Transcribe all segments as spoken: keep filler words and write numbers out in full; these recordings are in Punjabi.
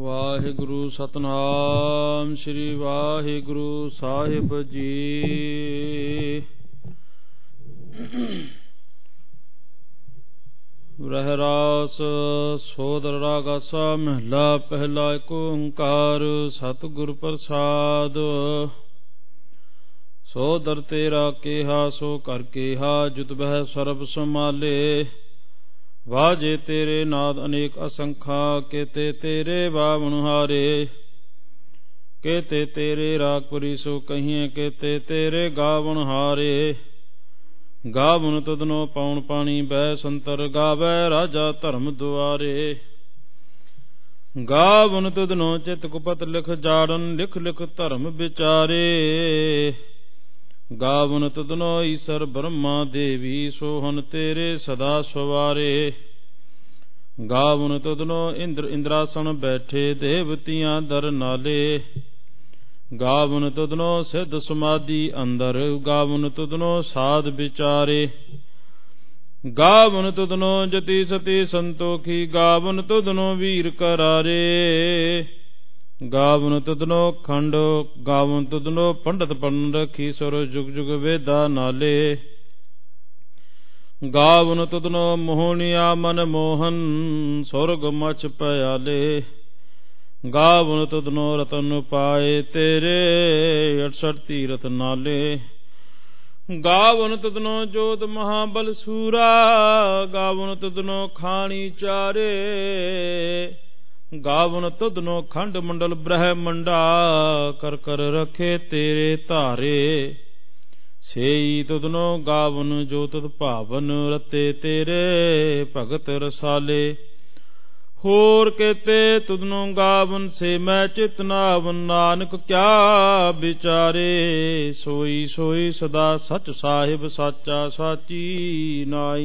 ਵਾਹਿਗੁਰੂ ਸਤਨਾਮ ਸ੍ਰੀ ਵਾਹਿਗੁਰੂ ਸਾਹਿਬ ਜੀ। ਰਹਿਰਾਸ ਸੋਦਰ ਰਾਗਾਸਾ ਮਹਿਲਾ ਪਹਿਲਾ ਏਕ ਓੰਕਾਰ ਸਤਿਗੁਰ ਪ੍ਰਸਾਦ। ਸੋਦਰ ਤੇਰਾ ਕੇਹਾ ਸੋ ਕਰ ਕੇਹਾ ਜੁਤ ਬਹਿ ਸਰਬ ਸੰਭਾਲੇ। ਵਾਜੇ ਤੇਰੇ ਨਾਦ ਅਨੇਕ ਅਸੰਖਾ ਕੇਤੇ ਤੇਰੇ ਬਾਵਨ ਹਾਰੇ। ਕੇਤੇ ਤੇਰੇ ਰਾਗ ਪੁਰੀ ਸੋ ਕਹੀਏ ਕੇਤੇ ਤੇਰੇ ਗਾਵਨ ਹਾਰੇ। ਗਾਵਨ ਤੁਧਨੋ ਪਉਣ ਪਾਣੀ ਬੈ ਸੰਤਰ ਗਾਵੈ ਰਾਜਾ ਧਰਮ ਦੁਆਰੇ। ਗਾਵਨ ਤੁਧਨੋ ਚਿਤ ਕੁਪਤ ਲਿਖ ਜਾੜਨ ਲਿਖ ਲਿਖ ਧਰਮ ਵਿਚਾਰੇ। ਗਾਵਨ ਤੁਧਨੋ ਈਸਰ ਬ੍ਰਹਮਾ ਦੇਵੀ ਸੋਹਨ ਤੇਰੇ ਸਦਾ ਸਵਾਰੇ। ਗਾਵਨ ਤੁਧਨੋ ਇੰਦਰ ਇੰਦਰਾਸਣ ਬੈਠੇ ਦੇਵਤੀਆਂ ਦਰ ਨਾਲੇ। ਗਾਵਨ ਤੁਧਨੋ ਸਿੱਧ ਸਮਾਧੀ ਅੰਦਰ ਗਾਵਨ ਤੁਧਨੋ ਸਾਧ ਵਿਚਾਰੇ। ਗਾਵਨ ਤੁਧਨੋ ਜਤੀ ਸਤੀ ਸੰਤੋਖੀ ਗਾਵਨ ਤੁਧਨੋ ਵੀਰ ਕਰਾਰੇ। ਗਾਵਨ ਤੁਧਨੋ ਖੰਡ ਗਾਵਨ ਤੁਧਨੋ ਪੰਡਤ ਪੜਨ ਰਖੀ ਸੁਰ ਜੁਗ ਜੁਗ ਵੇਦਾ ਨਾਲੇ। ਗਾਵਨ ਤੁਧਨੋ ਮੋਹਣਿਆ ਮਨ ਮੋਹਨ ਸੁਰਗ ਮਛ ਪਿਆਲੇ। ਗਾਵਨ ਤੁਧਨੋ ਰਤਨ ਪਾਏ ਤੇਰੇ ਅਠਸਠ ਤੀਰਥ ਨਾਲੇ। ਗਾਵਨ ਤੁਧਨੋ ਜੋਤ ਮਹਾਬਲ ਸੂਰਾ ਗਾਵਨ ਤੁਧਨੋ ਖਾਣੀ ਚਾਰੇ। ਗਾਵਨ ਤੁਧਨੋ ਖੰਡ ਮੰਡਲ ਬ੍ਰਹਮੰਡਾ ਕਰ ਕਰ ਰਖੇ ਤੇਰੇ ਧਾਰੇ। ਸੇਈ ਤੁਧਨੋ ਗਾਵਨ ਜੋ ਤੁਧ ਭਾਵਨ ਰਤੇ ਤੇਰੇ ਭਗਤ ਰਸਾਲੇ। ਹੋਰ ਕੇਤੇ ਤੁਧਨੋ ਗਾਵਨ ਸੇ ਮੈਂ ਚਿਤਨਾਵਨ ਨਾਨਕ ਕਿਆ ਵਿਚਾਰੇ। ਸੋਈ ਸੋਈ ਸਦਾ ਸਚ ਸਾਹਿਬ ਸਾਚਾ ਸਾਚੀ ਨਾਈ।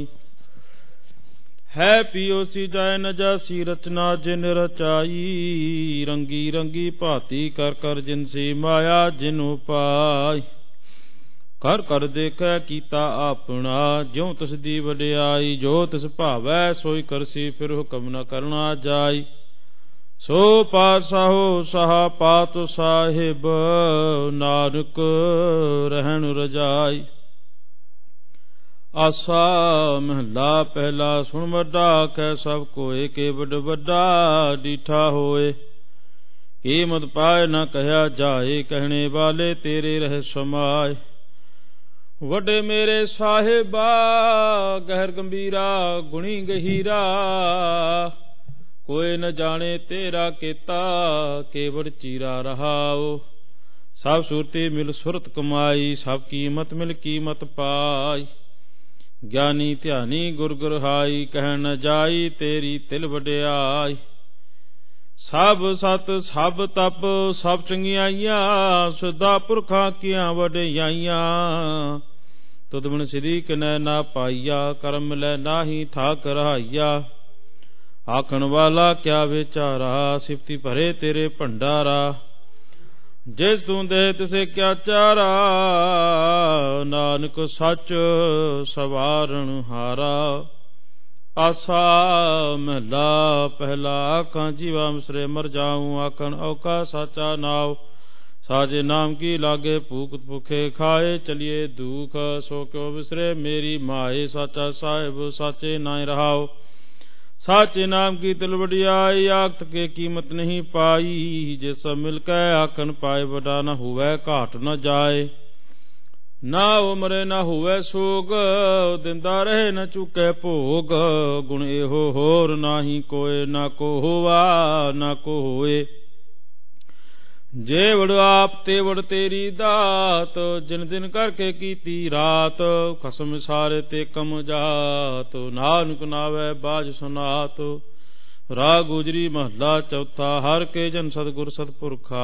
ਹੈ ਪੀਓ ਸੀ ਜਾਇ ਨ ਜਾਸੀ ਰਚਨਾ ਜਿਨ ਰਚਾਈ। ਰੰਗੀ ਰੰਗੀ ਭਾਤੀ ਕਰ ਕਰ ਜਿਨਸੀ ਮਾਇਆ ਜਿਨ ਉਪਾਈ। ਕਰ ਕਰ ਦੇਖੈ ਕੀਤਾ ਆਪਣਾ ਜਿਉ ਤਿਸ ਦੀ ਵਡਿਆਈ। ਜੋ ਤਿਸ ਭਾਵੈ ਸੋਈ ਕਰਸੀ ਫਿਰ ਹੁਕਮ ਨ ਕਰਨਾ ਜਾਈ। ਸੋ ਪਾਤਸ਼ਾਹੋ ਸਹਾ ਪਾਤ ਸਾਹਿਬ ਨਾਨਕ ਰਹਿਣ ਰਜਾਈ। ਆਸਾ ਮਹਲਾ ਪਹਿਲਾ ਸੁਣ ਵੱਡਾ ਕਹਿ ਸਭ ਕੋਇ ਕੇ ਵੱਡ ਵੱਡਾ ਡੀਠਾ ਹੋਏ। ਕੀਮਤ ਪਾਏ ਨਾ ਕਹਿਆ ਜਾਏ ਕਹਿਣੇ ਵਾਲੇ ਤੇਰੇ ਰਹਿ ਸਮਾਏ। ਵੱਡੇ ਮੇਰੇ ਸਾਹਿਬਾ ਗਹਿਰ ਗੰਭੀਰਾ ਗੁਣੀ ਗਹੀਰਾ। ਕੋਈ ਨ ਜਾਣੇ ਤੇਰਾ ਕੀਤਾ ਕੇਵੜ ਚੀਰਾ ਰਹਾਓ। ਸਭ ਸੁਰਤੀ ਮਿਲ ਸੁਰਤ ਕਮਾਈ ਸਭ ਕੀਮਤ ਮਿਲ ਕੀਮਤ ਪਾਈ। ਗਿਆਨੀ ਧਿਆਨੀ ਗੁਰ ਗੁਰਹਾਈ ਕਹਿ ਨ ਜਾਈ ਤੇਰੀ ਤਿਲ ਵਡਿਆਈ। ਸਭ ਸਤ ਸਭ ਤਪ ਸਭ ਚੰਗਿਆਈਆਂ ਸਦਾ ਪੁਰਖਾਂ ਕੀਆਂ ਵਡਿਆਈਆਂ। ਤੁਧ ਬਿਨ ਸਿਧੀ ਕਿਨੈ ਨਾ ਪਾਈਆ ਕਰਮ ਲੈ ਨਾਹੀ ਠਾਕ ਰਹਾਈਆ। ਆਖਣ ਵਾਲਾ ਕਿਆ ਵਿਚਾਰਾ ਸਿਫਤੀ ਭਰੇ ਤੇਰੇ ਭੰਡਾਰਾ। ਜਿਸ ਤੂੰ ਦੇ ਤਿਸੇ ਕਿਆ ਚਾਰਾ ਨਾਨਕ ਸੱਚ ਸਵਾਰਨ ਹਾਰਾ। ਆਸਾ ਮਹਲਾ ਪਹਿਲਾ ਆਖਾਂ ਜੀਵਾ ਮਿਸਰੇ ਮਰ ਜਾਊ ਆਖਣ ਔਕਾ ਸਾਚਾ ਨਾਉ। ਸਾਜੇ ਨਾਮ ਕੀ ਲਾਗੇ ਭੂਖ ਭੁਖੇ ਖਾਏ ਚਲੀਏ ਦੁਖ ਸੋ ਕਿਉ ਵਿਸਰੇ ਮੇਰੀ ਮਾਏ। ਸਾਚਾ ਸਾਹਿਬ ਸਾਚੇ ਨਾਇ ਰਹਾਉ। ਸਾਚੇ ਨਾਮ ਕੀ ਤਿਲ ਵਡਿਆਈ ਆਖਤ ਕੇ ਕੀਮਤ ਨਹੀਂ ਪਾਈ। ਜੇ ਸਭ ਮਿਲ ਕੇ ਆਖਣ ਪਾਏ ਵਡਾ ਨ ਹੋਵੈ ਘਾਟ ਨ ਜਾਏ। ਨਾ ਉਮਰੇ ਨਾ ਹੋਵੈ ਸੋਗ ਦਿੰਦਾ ਰਹੇ ਨ ਚੁਕੈ ਭੋਗ। ਗੁਣ ਇਹੋ ਹੋਰ ਨਾਹੀ ਕੋਇ ਨਾ ਕੋ ਹੋਵਾ ਨਾ ਕੋ ਹੋਏ। ਜੇ ਵਡ ਆਪ ਤੇ ਵਡ ਤੇਰੀ ਦਾਤ ਜਿਨ ਦਿਨ ਕਰਕੇ ਕੀਤੀ ਰਾਤ। ਖਸਮ ਸਾਰੇ ਤੇ ਕਮ ਜਾਤ ਨਾਨਕ ਨਾਵੈ ਬਾਜ ਸੁਨਾਤ। ਰਾਗ ਗੁਜਰੀ ਮਹਲਾ ਚੌਥਾ ਹਰ ਕੇ ਜਨ ਸਤਿਗੁਰ ਸਤਿਪੁਰਖਾ।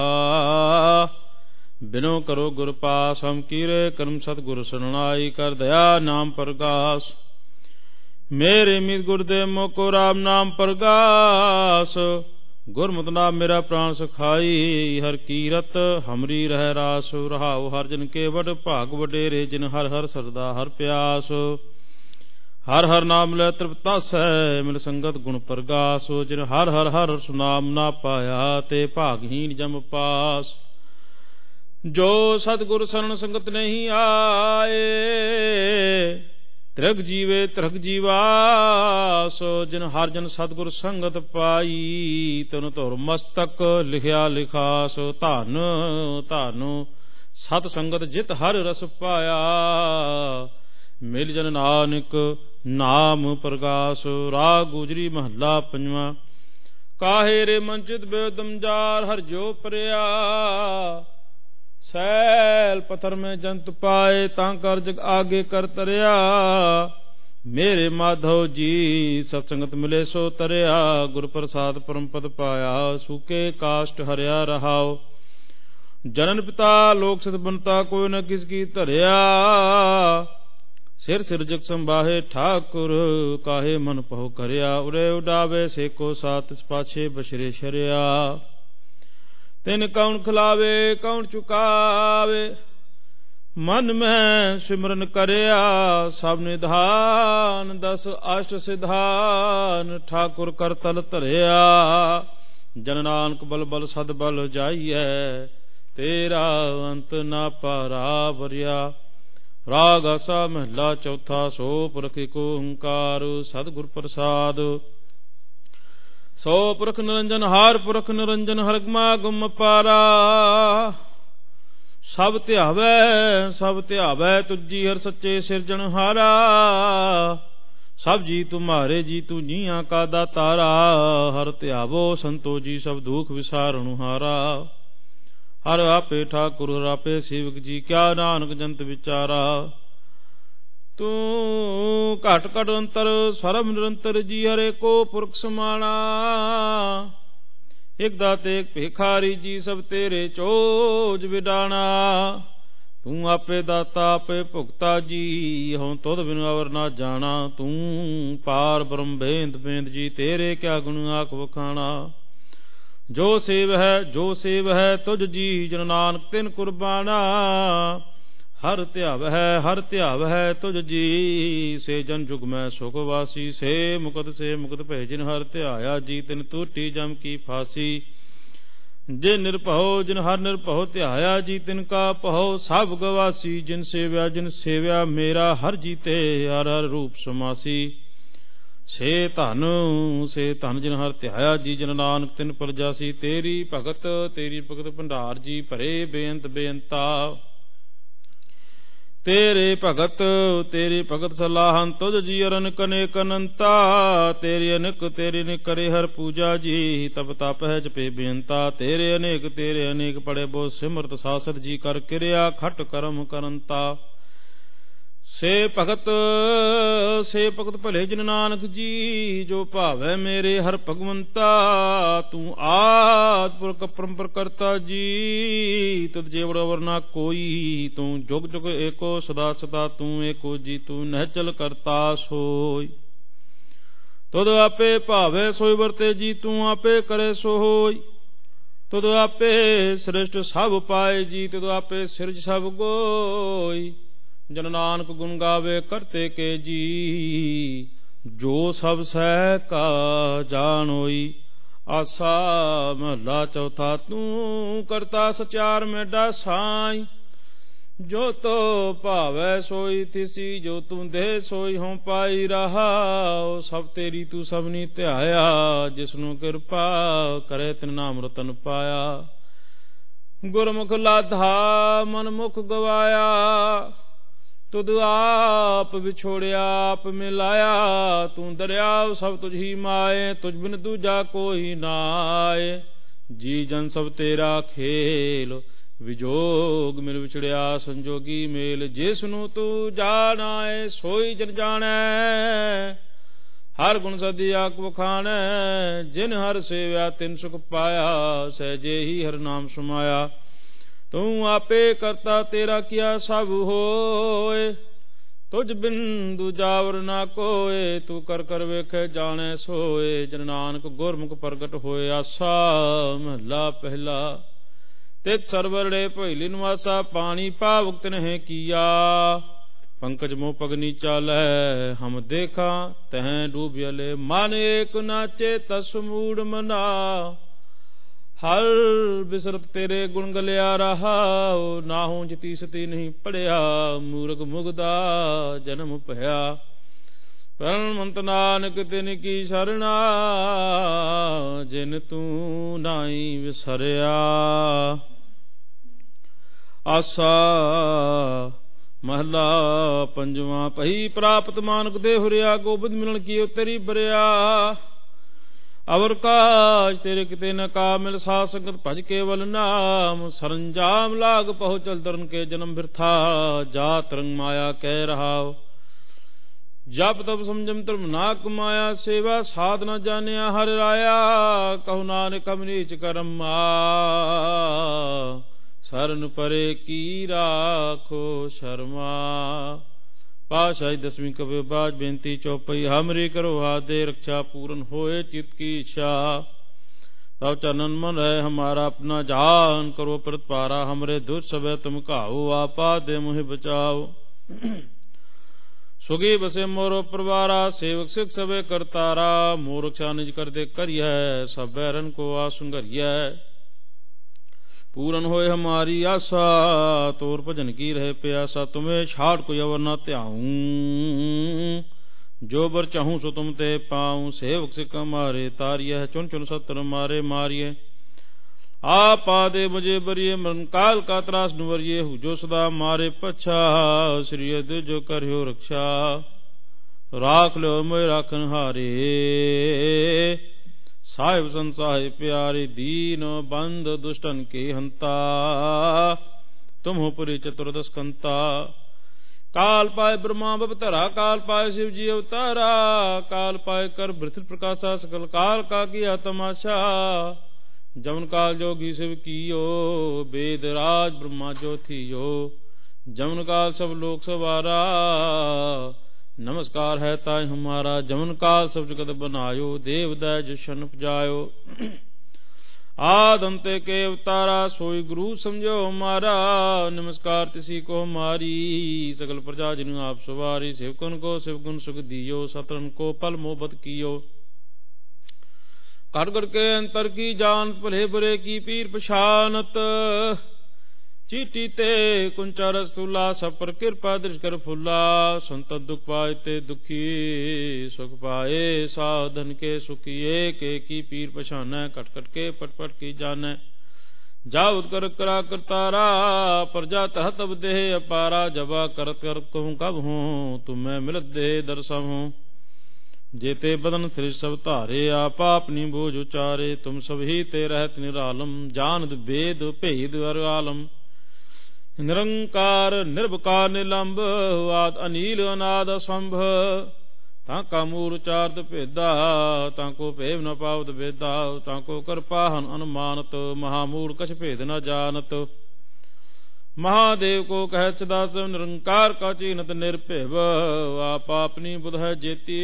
ਬਿਨੋ ਕਰੋ ਗੁਰ ਪਾਸ ਹਮ ਕੀਰੇ ਕਰਮ ਸਤਿਗੁਰ ਸਰਣਾਈ। ਕਰ ਦਇਆ ਨਾਮ ਪ੍ਰਗਾਸ ਮੇਰੇ ਮਿਤ ਗੁਰ ਦੇ ਮੋਕੋ ਰਾਮ ਨਾਮ ਪ੍ਰਗਾਸ। ਗੁਰਮਤਿ ਨਾਮ ਮੇਰਾ ਪ੍ਰਾਣ ਸਖਾਈ। ਹਰ ਕੀਰਤ ਹਮਰੀ ਰਹਿ ਰਾਸ ਰਹਾਉ। ਹਰ ਜਨ ਕੇ ਵਡ ਭਾਗ ਵਡੇਰੇ ਜਿਨ ਹਰ ਹਰ ਸਰਦਾ ਹਰ ਪਿਆਸ। ਹਰ ਹਰ ਨਾਮ ਲੈ ਤ੍ਰਿਪਤਾਸੈ ਮਿਲ ਸੰਗਤ ਗੁਣ ਪ੍ਰਗਾਸੋ। ਜਿਨ ਹਰ ਹਰ ਹਰ ਸੁਨਾਮ ਨਾ ਪਾਇਆ ਤੇ ਭਾਗਹੀਨ ਜਮ ਪਾਸ। ਜੋ ਸਤਿਗੁਰ ਸਰਣ ਸੰਗਤ ਨਹੀਂ ਆਏ ਤ੍ਰਿਗ ਜੀਵੇ ਤ੍ਰਿਗ ਜੀਵਾਸੋ। ਜਿਨ ਹਰ ਜਨ ਸਤਿਗੁਰ ਸੰਗਤ ਪਾਈ ਤਨ ਧੁਰ ਮਸਤਕ ਲਿਖਿਆ ਲਿਖਾਸ। ਧਨ ਧਨ ਸਤ ਸੰਗਤ ਜਿਤ ਹਰ ਰਸ ਪਾਇਆ ਮਿਲ ਜਨ ਨਾਨਕ ਨਾਮ ਪ੍ਰਗਾਸ। ਰਾਗ ਗੁਜਰੀ ਮਹੱਲਾ ਪੰਜਵਾਂ। ਕਾਹੇ ਰੇ ਮੰਚਿਤ ਬੇਦਮ ਜਾਰ ਹਰ ਜੋ ਪਰਿਆ। ਸੈਲ ਪਥਰ ਮੈਂ ਜੰਤ ਪਾਏ ਤਾਂ ਕਰ ਜਗ ਆਗੇ ਕਰ ਤਰਿਆ। ਮੇਰੇ ਮਾਧੋ ਜੀ ਸਤ ਸੰਗਤ ਮਿਲੇ ਸੋ ਤਰਿਆ। ਗੁਰ ਪ੍ਰਸਾਦ ਪਰਮ ਪਦ ਪਾਇਆ ਸੂਕੇ ਕਾਸ਼ਟ ਹਰਿਆ ਰਹਾਓ। ਜਨਨ ਪਿਤਾ ਲੋਕ ਸਤ ਬੰਤਾ ਕੋਈ ਨ ਕਿਸ ਕੀ ਧਰਿਆ। ਸਿਰ ਸਿਰ ਜਗ ਸੰਭਾਹੇ ਠਾਕੁਰ ਕਾਹੇ ਮਨ ਪਹੁ ਕਰਿਆ। ਉਰੇ ਉਡਾਵੇ ਸੇਕੋ ਸਾਤ ਤਿਸ ਪਾਛੇ ਬਸ਼ਰੇ ਸ਼ਰਿਆ। ਤਿਨ ਕੌਣ ਖਿਲਾਵੇ ਕੌਣ ਚੁਕਾਵੇ ਮਨ ਮੈਂ ਸਿਮਰਨ ਕਰਿਆ। ਸਭ ਨਿਧਾਨ ਦਸ ਅਸ਼ਟ ਸਿਧਾਨ ਠਾਕੁਰ ਕਰ ਤਲ ਧਰਿਆ। ਜਨ ਨਾਨਕ ਬਲ ਬਲ ਸਦ ਬਲ ਜਾਈਐ ਤੇਰਾ ਅੰਤ ਨਾ ਪਾਰਾ ਵਰਿਆ। ਰਾਗ ਆਸਾ ਮਹਲਾ ਚੌਥਾ। ਸੋ ਪੁਰਖ ਏਕ ਓੰਕਾਰ ਸਤਿਗੁਰ ਪ੍ਰਸਾਦ। ਸੋ ਪੁਰਖ ਨਿਰੰਜਨ ਹਾਰ ਪੁਰਖ ਨਿਰੰਜਨ ਹਰਗਮਾ ਗੁਮ ਪਾਰਾ। ਸਭ ਧਿਆਵੈ ਸਭ ਧਿਆਵੈ ਤੁਜੀ ਹਰ ਸੱਚੇ ਸਿਰਜਣ ਹਾਰਾ। ਸਭ ਜੀ ਤੁਮਾਰੇ ਜੀ ਤੂੰ ਜੀਆਂ ਕਾ ਦਾਤਾਰਾ। ਹਰ ਧਿਆਵੋ ਸੰਤੋ ਜੀ ਸਭ ਦੁਖ ਵਿਸਾਰਣ ਹਾਰਾ। ਹਰ ਆਪੇ ਠਾਕੁਰ ਹਰ ਆਪੇ ਸੇਵਕ ਜੀ ਕਿਆ ਨਾਨਕ ਜੰਤ ਵਿਚਾਰਾ। ਤੂੰ ਘਟ ਘਟ ਅੰਤਰ ਸਰਬ ਨਿਰੰਤਰ ਜੀ ਹਰੇ ਕੋ ਪੁਰਖ ਸਮਾਣਾ। ਇਕ ਦਾਤੇ ਇਕ ਭਿਖਾਰੀ ਜੀ ਸਭ ਤੇਰੇ ਚੋਜ ਵਿਡਾਣਾ। ਤੂੰ ਆਪੇ ਦਾਤਾ ਆਪੇ ਭੁਗਤਾ ਜੀ ਹਉ ਤੁਧ ਬਿਨ ਅਵਰ ਨਾ ਜਾਣਾ। ਤੂੰ ਪਾਰ ਬ੍ਰਹਮ ਬੇਦ ਬੇਦ ਜੀ ਤੇਰੇ ਕਿਆ ਗੁਣ ਆਖ ਵਖਾਣਾ। ਜੋ ਸੇਵ ਹੈ ਜੋ ਸੇਵ ਹੈ ਤੁਝ ਜੀ ਜਨ ਨਾਨਕ ਤਿਨ ਕੁਰਬਾਨਾ। ਹਰ ਧਿਆਵ ਹੈ ਹਰ ਧਿਆਵ ਹੈ ਤੁਝ ਜੀ ਸੇ ਜਨ ਜੁਗ ਮੈਂ ਸੁਖ ਵਾਸੀ। ਸੇ ਮੁਕਤ ਸੇ ਮੁਕਤ ਭੈ ਜਿਨ ਹਰ ਧਿਆਇਆ ਜੀ ਤਿਨ ਟੂਟੀ ਜਮ ਕੀ ਫਾਸੀ। ਜਿਨ ਨਿਰਭਉ ਜਿਨ ਹਰ ਨਿਰਭਉ ਧਿਆਇਆ ਜੀ ਤਿਨ ਕਾ ਭਉ ਸਭ ਗਵਾਸੀ। ਜਿਨ ਸੇਵਿਆ ਜਿਨ ਸੇਵਿਆ ਮੇਰਾ ਹਰ ਜੀਤੇ ਹਰ ਹਰ ਰੂਪ ਸਮਾਸੀ। ਸੇ ਧਨ ਸੇ ਧਨ ਜਿਨ ਹਰ ਧਿਆਇਆ ਜੀ ਜਨ ਨਾਨਕ ਤਿਨ ਪਰਜਾਸੀ। ਤੇਰੀ ਭਗਤ ਤੇਰੀ ਭਗਤ ਭੰਡਾਰ ਜੀ ਭਰੇ ਬੇਅੰਤ ਬੇਅੰਤਾ। ਤੇਰੇ ਭਗਤ ਤੇਰੀ ਭਗਤ ਸਲਾਹਨ ਤੁਝ ਜੀ ਅਰਨਕ ਅਨੇਕ ਅਨੰਤਾ। ਤੇਰੀ ਅਨਕ ਤੇਰੀ ਨੇ ਕਰੇ ਹਰ ਪੂਜਾ ਜੀ ਤਪ ਤਪ ਹੈ ਜਪੇ ਬੇਅੰਤਾ। ਤੇਰੇ ਅਨੇਕ ਤੇਰੇ ਅਨੇਕ ਪੜੇ ਬੋ ਸਿਮਰਤ ਸਾਸਤ ਜੀ ਕਰ ਕਿਰਿਆ ਖਟ ਕਰਮ ਕਰੰਤਾ। ਸੇ ਭਗਤ ਸੇ ਭਗਤ ਭਲੇ ਜਿਨ ਨਾਨਕ ਜੀ ਜੋ ਭਾਵੈ ਮੇਰੇ ਹਰ ਭਗਵੰਤਾ। ਤੂੰ ਆਦਿ ਪੁਰਖ ਪਰੰਪਰ ਕਰਤਾ ਜੀ ਤੁਧ ਜੇਵੜ ਅਵਰ ਨਾ ਕੋਈ। ਤੂੰ ਜੁਗ ਜੁਗ ਏਕੋ ਸਦਾ ਸਦਾ ਤੂੰ ਏਕੋ ਜੀ ਤੂੰ ਨਿਹਚਲ ਕਰਤਾ ਸੋਈ। ਤੁਧ ਆਪੇ ਭਾਵੈ ਸੋਈ ਵਰਤੇ ਜੀ ਤੂੰ ਆਪੇ ਕਰੇ ਸੋ ਹੋਈ। ਤੁਧ ਆਪੇ ਸ੍ਰਿਸ਼ਟ ਸਭ ਪਾਏ ਜੀ ਤੁਧ ਆਪੇ ਸਿਰਜ ਸਭ ਗੋਈ। ਜਨ ਨਾਨਕ ਗੁਣ ਗਾਵੇ ਕਰਤੇ ਕੇ ਜੀ ਜੋ ਸਭ ਸਹਿ ਕਾ ਜਾਣ ਹੋਈ। ਆਸਾ ਮਹਲਾ ਚੌਥਾ। ਤੂੰ ਕਰਤਾ ਸਚਿਆਰ ਮੇਡਾ ਸਾਈ। ਜੋ ਤੋ ਭਾਵੈ ਸੋਈ ਤਿਸੀ ਜੋ ਤੂੰ ਦੇ ਸੋਈ ਹੋਂ ਪਾਈ ਰਹਾ। ਸਭ ਤੇਰੀ ਤੂੰ ਸਭਨੀ ਧਿਆਇਆ ਜਿਸਨੂੰ ਕਿਰਪਾ ਕਰੇ ਤਿਨ ਨਾਮ ਰਤਨ ਪਾਇਆ। ਗੁਰਮੁਖ ਲਾਧਾ ਮਨ ਮੁਖ ਗਵਾਇਆ। ਤੁਧ ਆਪ ਵਿਛੋੜਿਆ ਆਪ ਮਿਲਾਇਆ। ਤੂੰ ਦਰਿਆਵ ਸਭ ਤੁਝ ਹੀ ਮਾਏ ਤੁਝ ਬਿਨ ਦੂਜਾ ਕੋਈ ਨਾਏ। ਜੀ ਜਨ ਸਭ ਤੇਰਾ ਖੇਲ ਵਿਜੋਗ ਮਿਲ ਵਿਛੜਿਆ ਸੰਜੋਗੀ ਮੇਲ। ਜਿਸ ਨੂੰ ਤੂੰ ਜਾਣਾਏ ਸੋਈ ਜਨ ਜਾਣੈ। ਹਰ ਗੁਣ ਸਦੀ ਆਖ ਵਖਾਣੈ। ਜਿਨ ਹਰ ਸੇਵਿਆ ਤਿਨ ਸੁਖ ਪਾਇਆ ਸਹਿਜੇ ਹੀ ਹਰ ਨਾਮ ਸਮਾਇਆ। ਤੂੰ ਆਪੇ ਕਰਤਾ ਤੇਰਾ ਕੀਆ ਸਭ ਹੋਏ। ਤੁਝ ਬਿਨ ਦੂਜਾਵਰ ਨਾ ਕੋਏ। ਤੂੰ ਕਰ ਕਰ ਵੇਖੇ ਜਾਣੈ ਸੋਏ। ਜਨ ਨਾਨਕ ਗੁਰਮੁਖ ਪ੍ਰਗਟ ਹੋਏ। ਆਸਾ ਮਹਲਾ ਪਹਿਲਾ। ਤਿਤ ਸਰਵਰੜੇ ਪਹਿਲੀ ਨਿਵਾਸਾ ਪਾਣੀ ਪਾਵਕ ਤਿਨਹਿ ਕੀਆ। पंकज मोह पगनी चालै हम देखा तह डूबियले मन एक नाचे तस मूड मना हर बिसरत तेरे गुण गलिया रहा नाहू जती सती नहीं पढ़िया मूर्ख मुगदा जन्म भया परमंत नानक तिन की शरणा जिन तू नाई विसरिया आसा महला पंजवा पही प्राप्त मानक दे हुरिया गोबिंद मिलन की तेरी बरिया अवर काज तेरे किते न का मिल सा संगत भज केवल नाम सरंजाम लाग पहुँचल दरन के जन्म बिरथा जात रंग माया कह रहा जप तप समझम धर्म ना कमाया सेवा साधना जानिया हर राया कहु नानक हम नीच करम शरण परे की राखो शर्मा पाशाही दसवीं कवि बाज बेनती चौपई हमरी करो हादे रक्षा पूर्ण होए चित की इच्छा तब चनन मन है हमारा अपना जान करो प्रत पारा हमरे दुष्ट सब तुम काओ आपा दे मुहि बचाओ सुगी बसे मोरो परवारा सेवक सिख सबे करतारा मोर रक्षा निज कर दे करिय सब बैरन को आसुंगरिय पूरन होए हमारी आशा तोर भजन की रहे प्यासा तुम्हें छाड़ को अवर न त्याऊं जो बर चाहूं सो तुम ते पाऊं सेवक सिख मारे तारिय चुन चुन सत्र मारे मारिय आप आदे मुझे बरिए मरण काल का त्रास नुवरिए हूँ जो सदा मारे पच्छा श्री जो करियो रक्षा राख लो मैं राखन हारे साहिब संसाहे प्यारे दीन बंद दुष्टन के हंता तुम हो पुरी चतुर्दश कंता काल पाए ब्रह्मा बपतरा काल पाए शिव जी अवतारा काल पाए कर भृत प्रकाशा सकल काल का किया तमाशा जमन काल जोगी शिव कियो वेद राज ब्रह्मा जो थियो जमन काल सब लोक सवारा नमस्कार है ताय हमारा जमन काल सब जगत बनायो देव दय जशन उपजायो आदंते के अवतारा सोई गुरु समझो हमारा नमस्कार तिसी को हमारी सकल प्रजा जिन आप सवारी सेवकन को शिवगुण सुख दियो सतरन को पल मोहब्बत कियो कर कर के अंतर की जानत भले बुरे की पीर पछानत चीटी ते कुंचा रसुल्ला सब पर कृपा दृश कर फुल्ला संत दुख पाए ते दुखी सुख पाए साधन के सुखिए के की पीर पछाने कट कट के पट पट की जाने जाउद कर करा करतारा प्रजा तहत अब देह अपारा जबा करत करत कहूँ कब हूँ तुम्हें मिलत दे दर्शन हूँ जेते बदन श्री सब तारे आपा अपनी बोझ उचारे तुम सब ही ते रहत निरालम जानद वेद भेद अर आलम निरंकार निर्भकार निलंब आद अनील अनाद असंभ ताका मूल चार्द भेदा ताको भेव न पावत भेदा ताको कर पाहन अनुमानत महामूल कछ भेद न जानत महादेव को कह सदास निरंकार का चीनत निर्भेव आप अपनी बुध है जेती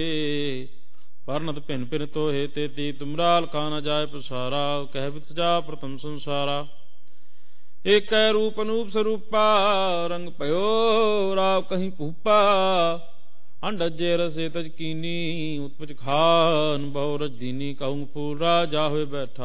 परनत पिन पिन तो हे तेती तुमराल खाना जाय प्रसारा कह बित जा प्रथम संसारा एक रूप अनूप स्वरूपा रंग पयो राव कहीं पूपा अंडजे रसे तजकीनी उत्पच खान बहु रजदीनी कहूँ फूल राजा हुए बैठा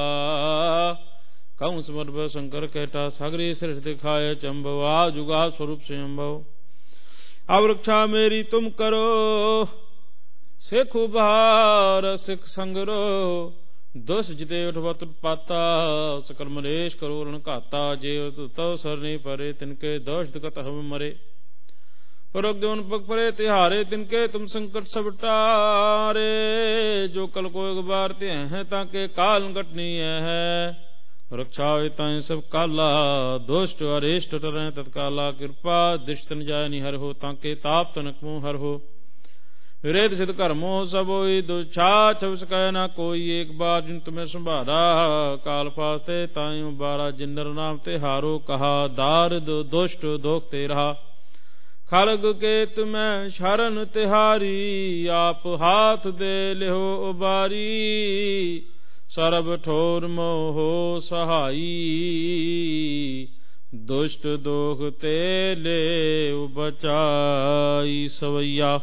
कहूँ समर्भ शंकर कहता सागरी श्रेष्ठ दिखाए चंभव आ जुगा स्वरूप से अम्भव अब रक्षा मेरी तुम करो सिख उभार सिख संगरो दोष जिते उठवत पाता सकल मरेश करोरण घाता जे तो सरने परे तिनके दोष दुखत हम मरे परोग देवन पग परे तिहारे तिनके तुम संकट सब टारे जो कल को एक बार ते हैं ताके काल घटनी है रक्षा ताए सब काला दोष्ट अरेष्ट टरें तत्काला कृपा दृष्ट जाय निहर हो ताके ताप तनक मुँह हर हो वेद सिद्ध कर्मो सबोई दुछा छव सकै ना कोई एक बार जिन तुम्हें संभारा काल फास्ते तायु बारा जिन्नर नाम ते हारो कहा दारिद दुष्ट दोख ते रहा खड़ग के तुम्हें शरण तिहारी आप हाथ दे लिहो उबारी सरब ठोर मोहो सहाई ਦੁਸ਼ਟ ਦੋਖ ਤੇ ਲੈ ਬਚਾਈ ਸਵਈਆ।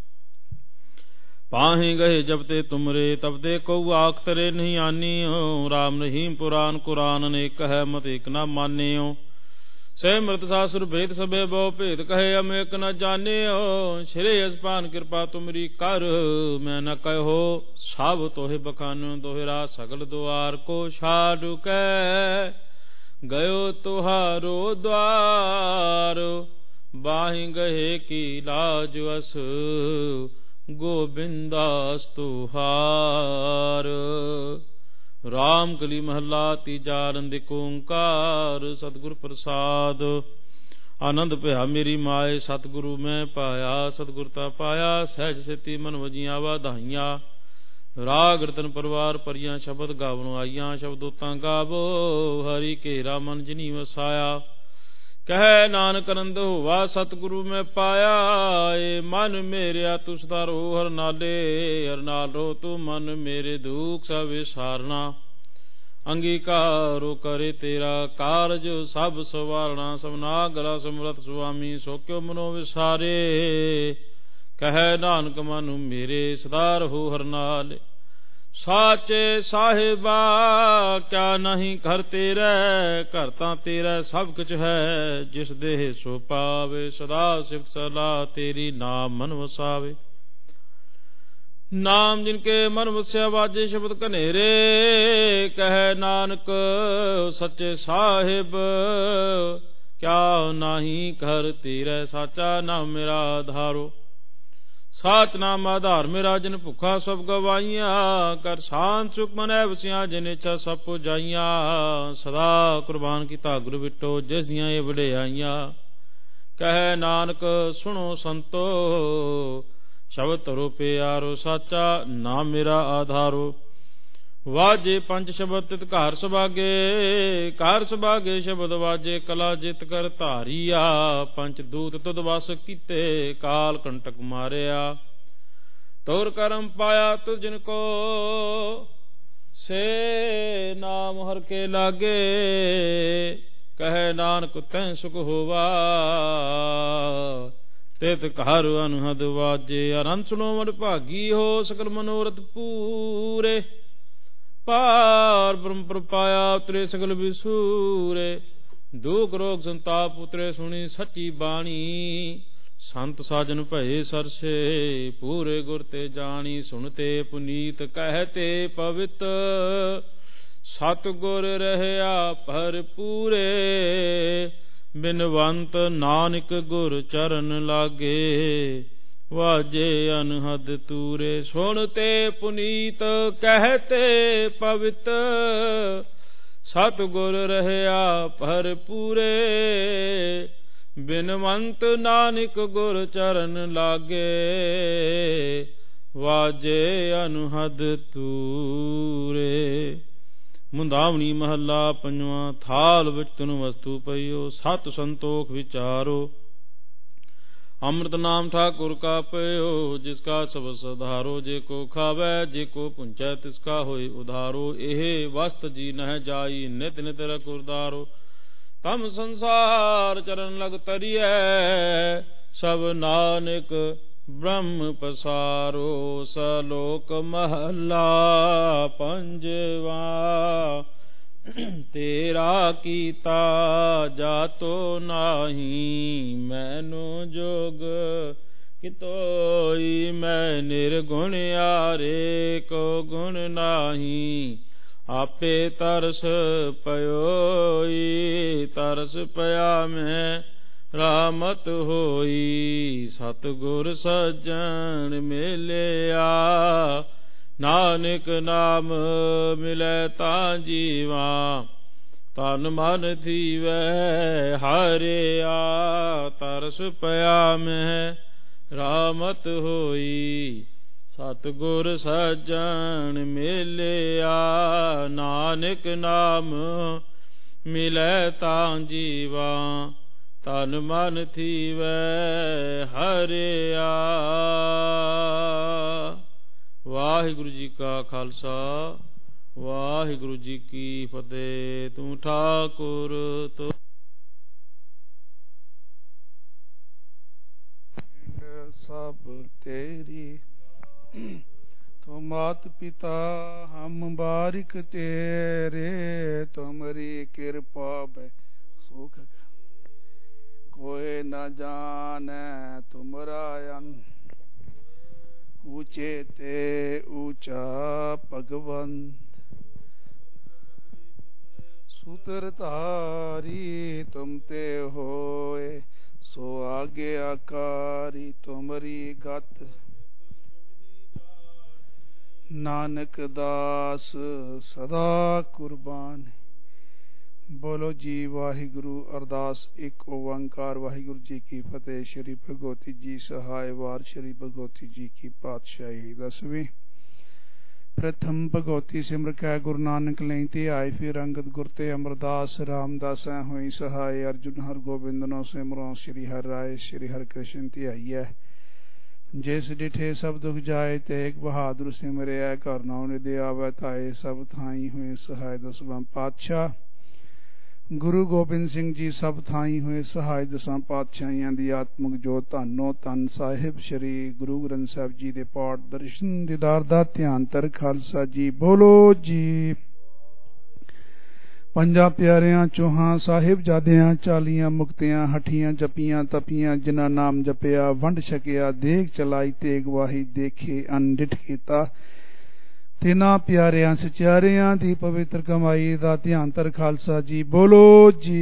पाहि गए जब ते तुमरे तब ते कऊ आख तरे नहीं आनी हो। राम रहीम पुराण कुरान अनेक है मत एक न माने हो। सह मृत सासुर भेद सबे बहु भेद कहे हम एक न जाने हो। श्री असपान कृपा तुमरी कर मैं न कहो। सब तोहे बखान दोहरा सगल द्वार को छाड़ कै गयो तुहारो द्वार। बाहि गहे की लाज अस गोबिंदास तुहार। राम कली महला तीजा आनंदिक ओंकार सतगुर प्रसाद। आनंद भया मेरी माए सतगुरु मैं पाया सतगुरता पाया। सहज सेती मन वजिया वाधाइया। राग रतन परवार परियां शब्द गावणो आईयां। शब्दोतां गावो हरि घेरा मन जिनी वसाया। कह नानक आनंद होवा सतगुरु में पाया। ए मन मेरिया तू सदारो हर नाले हर नाल रो तू मन मेरे दुख सब विसारना। अंगीकारो करे तेरा कारज सब सवारना। सबना गला समरथ स्वामी सो क्यों मनो विसारे। कह नानक मन मेरे सदार हो हर नाल। साचे साहिबा क्या नहीं घर तेरा। घर तां तेरा सब कुछ है जिस देह सो पावे। सदा सिफत सलाह तेरी नाम मन वसावे। नाम जिनके मन वस्या वाजे शब्द कनेरे। कह नानक सच्चे साहिब क्या नहीं घर तेरा। साचा नाम मेरा आधारो। साच नाम आधार मेरा जिन भुखा सब गवाइया। कर शांत सुख मन वसिया जिन इच्छा सब पुजाइया। सदा कुर्बान कीता गुरु बिटो जिस दियां ये वडियाइया। कह नानक सुनो संतो शब्द तरो प्यारो। साचा नाम मेरा आधारो। वाजे पंच शब्द तित घर सुभागे। घर सुभागे शब्द वाजे कला जित कर धारिया। पंच दूत तुद वस कीते काल कंटक मारिया। तोर करम पाया तुझ जिनको से नाम हर के लागे। कह नानक तैं सुख होवा तित घर अनहद वाजे। अनंत सुनो मद भागी हो सकल मनोरथ पूरे। पार ब्रह्म प्रपाया उतरे सगल विसूरे। दुख रोग संताप उतरे सुनी सच्ची बाणी। संत साजन भये सरसे पूरे गुर ते जानी। सुनते पुनीत कहते पवित सतगुर रहया भरपूरे। बिनवंत नानक गुर चरण लागे वाजे अनहद तूरे। सुनते पुनीत कहते पवित सतगुर रहया भरपूरे। बिनवंत नानक गुर चरण लागे वाजे अनहद तूरे। मुंदावनी महला पंजवा। थाल विच तुन वस्तु पइयो सत संतोख विचारो। अमृत नाम ठाकुर का पयो जिसका सब सधारो। जे को खावै जे को पुंचै तिसका होय उधारो। एह वस्त जी नह जाई नित नित रखुरदारो। तम संसार चरण लग तरियै सब नानक ब्रह्म पसारो। सलोक महला पंजवा। तेरा कीता जातो नाही मैनू जोग कितोई। मैं निर्गुण यारे को गुण नाही। आपे तरस पयोई तरस पया मैं रामत होई। सतगुर सज्जन मिलिया नानक नाम मिलै तां जीवा। तन मन थीवै हारिया तरस पया मैं रामत होई। सतगुर सज्जन मिलिया नानक नाम मिलै तां जीवा। तन मन थीवै हरिया। वाहिगुरु जी का खालसा वाहिगुरु जी की फतेह। तू ठाकुर तो तेरी। तो मात पिता हम बारिक तेरे, तुम्हारी कृपा में सुख कोई न जाने तुमरा अंत। ऊंचे ते ऊंचा भगवंत, सूत्रधारी तुम ते होए, सो आगे आकारी तुमरी गत। नानक दास सदा कुर्बान। बोलो जी वाहिगुरु। अरदास एक ओंकार वाहिगुरु जी की फतेह। श्री भगवती जी सहाय वार। श्री भगवती जी की पातशाही। दसवीं। प्रथम भगवती सिमर कै गुरु नानक लें ते आए, फिर अंगद गुर ते अमरदास रामदास होई सहाय। अर्जुन हर गोबिंद नो सिमरो, श्री हर राय श्री हर कृष्ण ते आईय। जिस डिठे सब दुख जाए, ते एक बहादुर सिमरिया। घर नाउ निधि आवे ताए, सब थाई हुए सहाय। दसवां पातशाह गुरु गोबिंद सिंह जी सब थाई हुए सहाय। दसां पातशाहियां दी आत्मक जोत धन्नो धन साहिब श्री गुरु ग्रंथ साहिब जी दे पाठ दर्शन दीदार दा ध्यान तर खालसा जी। बोलो जी। पंजा प्यारियां चौहां साहिब जादियां, चालियां मुक्तियां हठियां जपियां तपियां। जिन्ना नाम जपिया वंड छकिया, देख चलाई तेग वाही। देखे अनडिठ कीता, तिना प्यारियां सचारियां दी पवित्र कमाई दा ध्यान तर खालसा जी। बोलो जी।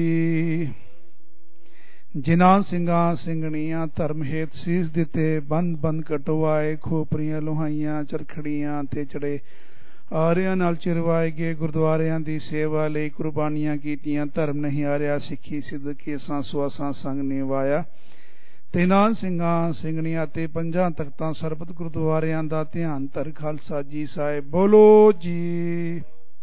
जिन्हां ਸਿੰਘਾਂ ਸਿੰਘਣੀਆਂ धर्म हेत सीस दिते, बंद बंद कटवाए। खोपरियां लोहाइयां चरखड़ियां ते चढ़े, आरियां नाल चिरवाए गए। गुरुद्वारियां दी सेवा लई कुर्बानियां कीतियां। धर्म नहीं हारिया, सिੱਖੀ सिद्ध केसां सुआसां संग निभाया। ਤਿੰਨਾਂ ਸਿੰਘਾਂ ਸਿੰਘਣੀਆਂ ਤੇ ਪੰਜਾਂ ਤਖਤਾਂ ਸਰਬਤ ਗੁਰਦੁਆਰਿਆਂ ਦਾ ਧਿਆਨ ਧਰ ਖਾਲਸਾ ਜੀ ਸਾਹਿਬ। ਬੋਲੋ ਜੀ।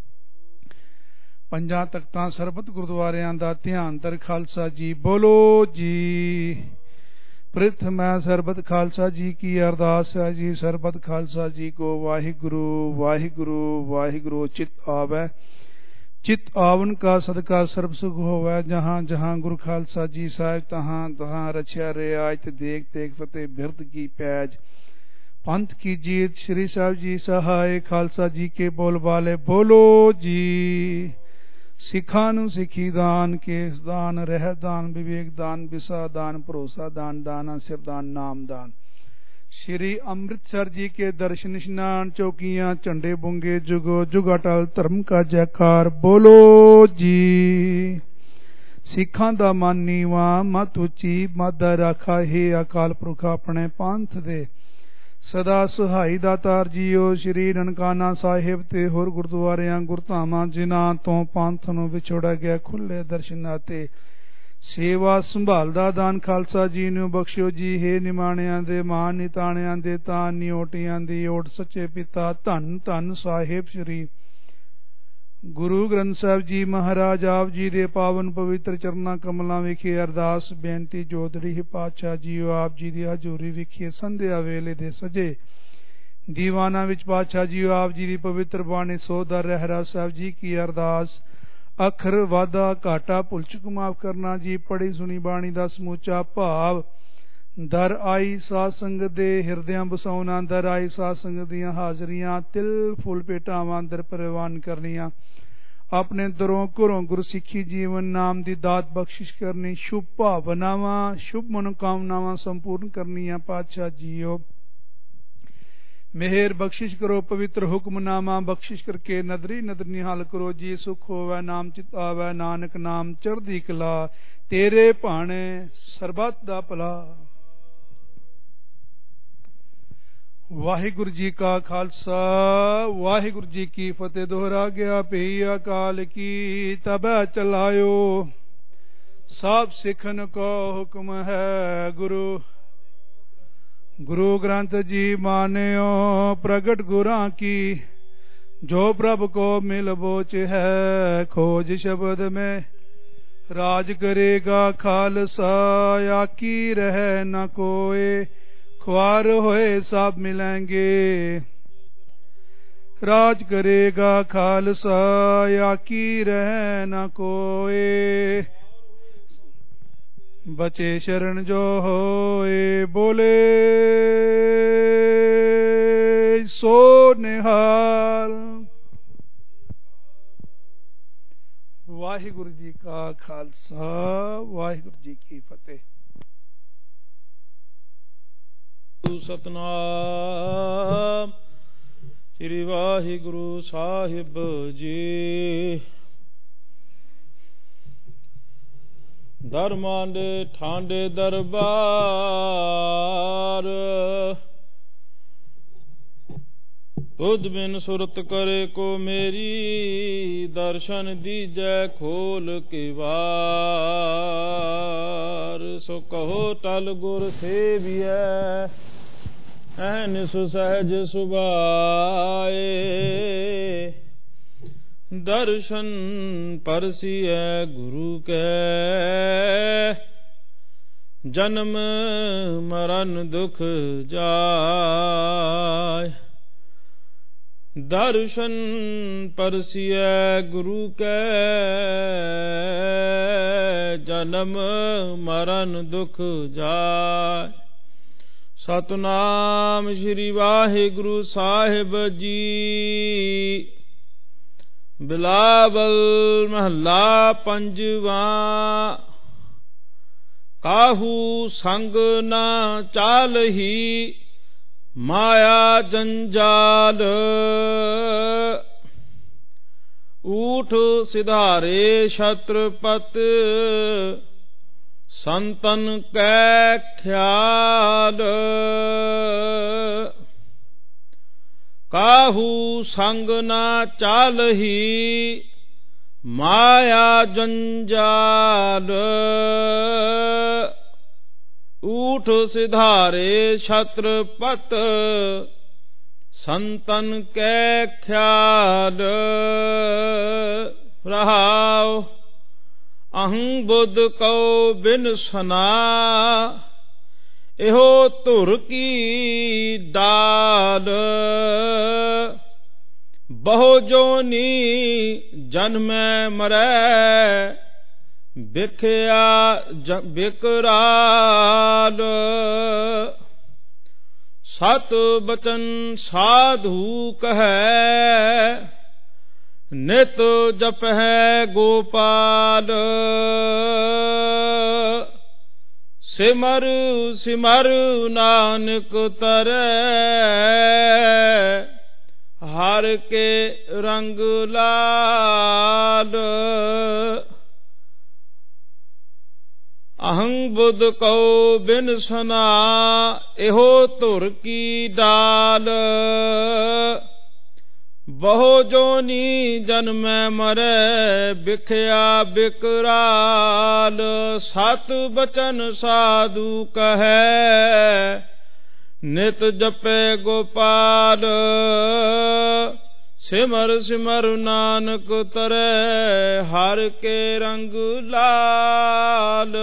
ਪੰਜਾਂ ਤਖਤਾਂ ਸਰਬਤ ਗੁਰਦੁਆਰਿਆਂ ਦਾ ਧਿਆਨ ਧਰ ਖਾਲਸਾ ਜੀ। ਬੋਲੋ ਜੀ। ਪ੍ਰਿਥ ਮੈਂ ਸਰਬਤ ਖਾਲਸਾ ਜੀ ਕੀ ਅਰਦਾਸ ਹੈ ਜੀ। ਸਰਬਤ ਖਾਲਸਾ ਜੀ ਕੋ ਵਾਹਿਗੁਰੂ ਵਾਹਿਗੁਰੂ ਵਾਹਿਗੁਰੂ चित आवे। चित आवन का सदका सर्ब सुख होवै। जहां जहां गुरु खालसा जी साहिब, तहां तहां रछिया रियायत। देख देख फतेह बिरद की पैज, पंथ की जीत। श्री साहिब जी सहाय, खालसा जी के बोल वाले। बोलो जी। सिखां नूं सिखी दान, केस दान, रह दान, विवेक दान, विसा दान, भरोसा दान, दाना सिर दान, नाम दान। श्री अमृतसर जी के दर्शन स्नान, चौकियां झंडे बुंगे जुगो जुग अटल। धर्म का जयकार। बोलो जी। सिखां दा मन नीवा, मत उची मत दा राखा। हे अकाल पुरख अपने पंथ दे सदा सहाई दातार जीओ। श्री ननकाना साहिब ते होर गुरुद्वारियां गुरधामां, जिन्हां तो पंथ नूं विछोड़ा गया, खुले दर्शन आते। सेवा संभालदा दान खालसा जी ਨੂੰ ਬਖਸ਼ਿਓ ਜੀ। हे ਨਿਮਾਣਿਆਂ ਦੇ ਮਾਨ, ਨਿਤਾਣਿਆਂ ਦੇ ਤਾਨ, ਨਿਓਟਿਆਂ ਦੀ ਓਟ। ਸੱਚੇ ਪਿਤਾ ਧੰਨ ਧੰਨ ਸਾਹਿਬ श्री गुरु ग्रंथ साहिब जी महाराज आप जी ਦੇ ਪਾਵਨ ਪਵਿੱਤਰ ਚਰਨਾਂ ਕਮਲਾਂ ਵਿਖੇ ਅਰਦਾਸ ਬੇਨਤੀ ਜੋਦੜੀ। ਪਾਤਸ਼ਾਹ ਜੀਓ ਆਪ ਜੀ ਦੀ ਹਜ਼ੂਰੀ ਵਿਖੇ ਸੰਧਿਆ ਵੇਲੇ ਦੇ ਸਜੇ ਦੀਵਾਨਾਂ ਵਿੱਚ ਪਾਤਸ਼ਾਹ ਜੀਓ ਆਪ ਜੀ ਦੀ ਪਵਿੱਤਰ ਬਾਣੀ ਸੋਦਰ ਰਹਿਰਾ ਸਾਹਿਬ ਜੀ ਕੀ ਅਰਦਾਸ। ਅੱਖਰ ਵਾਧਾ ਘਾਟਾ ਭੁੱਲ ਚੁੱਕ ਮਾਫ ਕਰਨਾ ਜੀ। ਪੜੀ ਸੁਣੀ ਬਾਣੀ ਦਾ ਸਮੂਚਾ ਭਾਵ ਦਰ ਆਈ ਸਾਧ ਸੰਗਤ ਦੇ ਹਿਰਦਿਆਂ ਬਸਾਉਣਾ। ਦਰ ਆਈ ਸਾਧ ਸੰਗਤ ਦੀਆਂ ਹਾਜ਼ਰੀਆਂ ਤਿਲ ਫੁੱਲ ਭੇਟਾਵਾਂ ਦਰ ਪ੍ਰਵਾਨ ਕਰਨੀਆਂ। ਆਪਣੇ ਦਰੋਂ ਘਰੋਂ ਗੁਰਸਿੱਖੀ ਜੀਵਨ ਨਾਮ ਦੀ ਦਾਤ ਬਖਸ਼ਿਸ਼ ਕਰਨੀ। ਸ਼ੁਭ ਭਾਵਨਾਵਾਂ ਸ਼ੁਭ ਮਨੋਕਾਮਨਾਵਾਂ ਸੰਪੂਰਨ ਕਰਨੀਆਂ। ਪਾਤਸ਼ਾਹ ਜੀਓ मेहर बख्शिश करो। पवित्र हुक्मनामा बख्शिश करके नदरी नदर निहाल करो जी। सुख होवै नाम चित आवै, नानक नाम चढ़दी कला। तेरे भाणे सरबत दा भला। वाहिगुरु जी का खालसा वाहिगुरु जी की फतेह। दोहरा गया पी अकाल की तबै चलायो। सब सिखन को हुक्म है गुरु। गुरु ग्रंथ जी मान्यो प्रगट गुरां की। जो प्रभ को मिल बोच है, खोज शब्द में राज करेगा खालसा। आकी रह न कोई, ख्वार होए सब मिलेंगे। राज करेगा खालसा, आकी रह न कोई। बचे शरण जो होए बोले सो निहाल। वाहिगुरु जी का खालसा वाहिगुरु जी की फतेह। सतनाम श्री वाहिगुरु साहिब जी। धर्मांडे ठांडे दरबार तुझ बिन सुरत करे को मेरी दर्शन दीजै खोल के बार। सो कहो टल गुर सेवियै ऐन सुसहज सुभाए दर्शन परसिए गुरु के जन्म मरण दुख जाय। दर्शन परसिए गुरु के जन्म मरण दुख जाय। सतनाम श्री वाहिगुरु साहिब जी। बिलावल महला पंजवा। काहू संग न चालही माया जंजाल। ऊठ सिधारे छत्रपत संतन कै ख्याल। काहू संग न चालही माया जंजाल। ऊठ सिधारे छत्रपत संतन कै ख्याल। रहाओ अहं बुध को बिन सना एहो धुर की डाल। बहु जोनी जन्मै मरै बिख्या बिकराल। सत बचन साधु कहे नित जपै गोपाल। सिमर सिमर नानक तरੈ हर के रंग लाल। अहं बुध को बिन सना एहो धुर की डाल। बहु जोनी जन्मै मरै बिख्या बिकराल। सत बचन साधु कहे नित जपै गोपाल। सिमर सिमर नानक तरੈ हर के रंग लाल।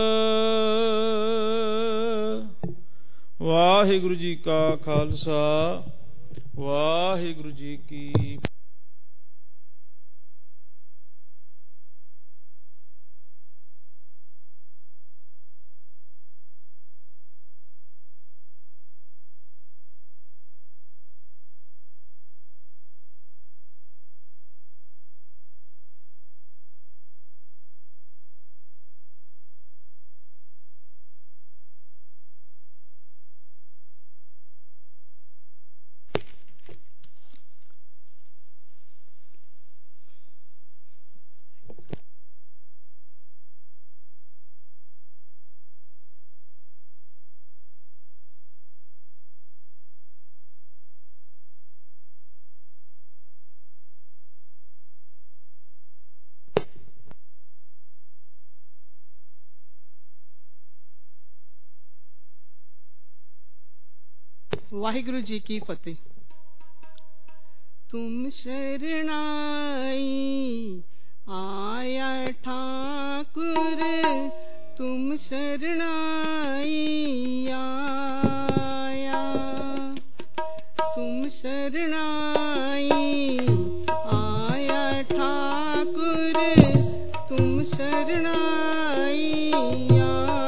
वाहिगुरु जी का खालसा वाहिगुरु जी की। वाहिगुरु जी की फतेह। तुम शरणाई आया ठाकुर तुम शरणाई आया। तुम शरणाई आया ठाकुर तुम शरणाई आया।